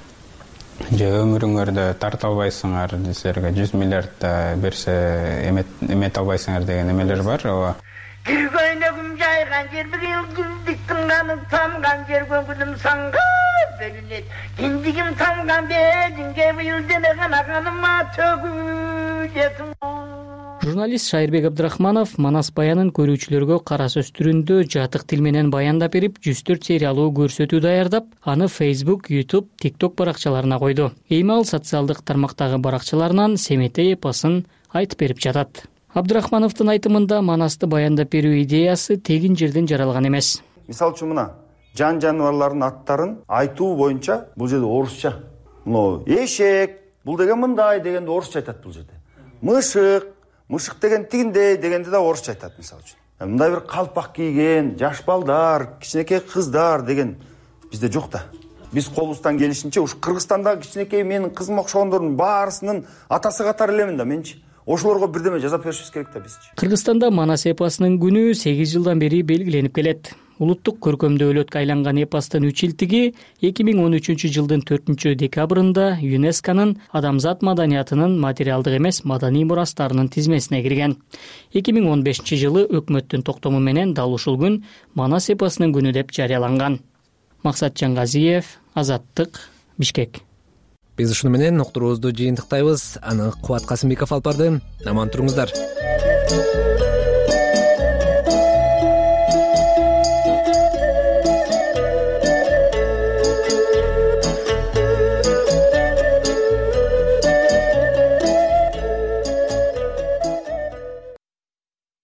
S25: Же өмүрүңөрдө тарта албайсыңар, силерге жүз миллиард берсе эмете албайсыңар деген эмелер бар. Ооба.
S26: Киргөнөгүм жайган жер бир күздүктүн канын тамган жер көңүлүм санга бөлүнөт. Киндигим тамган белинге быйыл дене канаганыма төгүлөт.
S22: Журналист Шайырбек Абдрахманов манас баянын көрүүчүлөргө кара сөз түрүндө жатык тил менен баяндап берип, жүз төрт сериялуу көрсөтүү даярдап, аны Facebook, YouTube, TikTok баракчаларына койду. Эми ал социалдык тармактагы баракчаларынан семетей эпосын айтып берип жатат. Абдрахмановдун айтымында манасты баяндап берүү идеясы тегин жерден жаралган эмес.
S27: Мисалы үчүн мына жан жаныбарлардын аттарын айтуу боюнча бул жерде орусча. Мына эшек, бул деген мындай дегенде орусча айтат бул жерде. мышык мышык деген тигиндей дегенди да орусча айтат. Мисалы үчүн мындай бир калпак кийген жаш балдар, кичинекей кыздар деген бизде жок да. Биз колубуздан келишинче ушу Кыргызстандагы кичинекей менин кызыма окшогондордун баарысынын атасы катары элемин да менчи. Ошолорго бирдеме жасап беришибиз керек да бизчи.
S22: Кыргызстанда манас эпосунун күнү сегиз жылдан бери белгиленип келет. Улуттук көркөмдүүлөткө айланган эпостун үч илтиги эки миң он үчүнчү жылдын төртүнчү декабрында ЮНЕСКОнун адамзат маданиятынын материалдык эмес маданий мурастарынын тизмесине кирген. эки миң он бешинчи жылы өкмөттүн токтому менен дал ушул күн манас эпосунун күнү деп жарыяланган. Максат Жангазиев, Азаттык, Бишкек.
S1: Биз ушуну менен уктуруубузду жыйынтыктайбыз. Аны Кубат Касымбеков алып барды. Аман туруңуздар.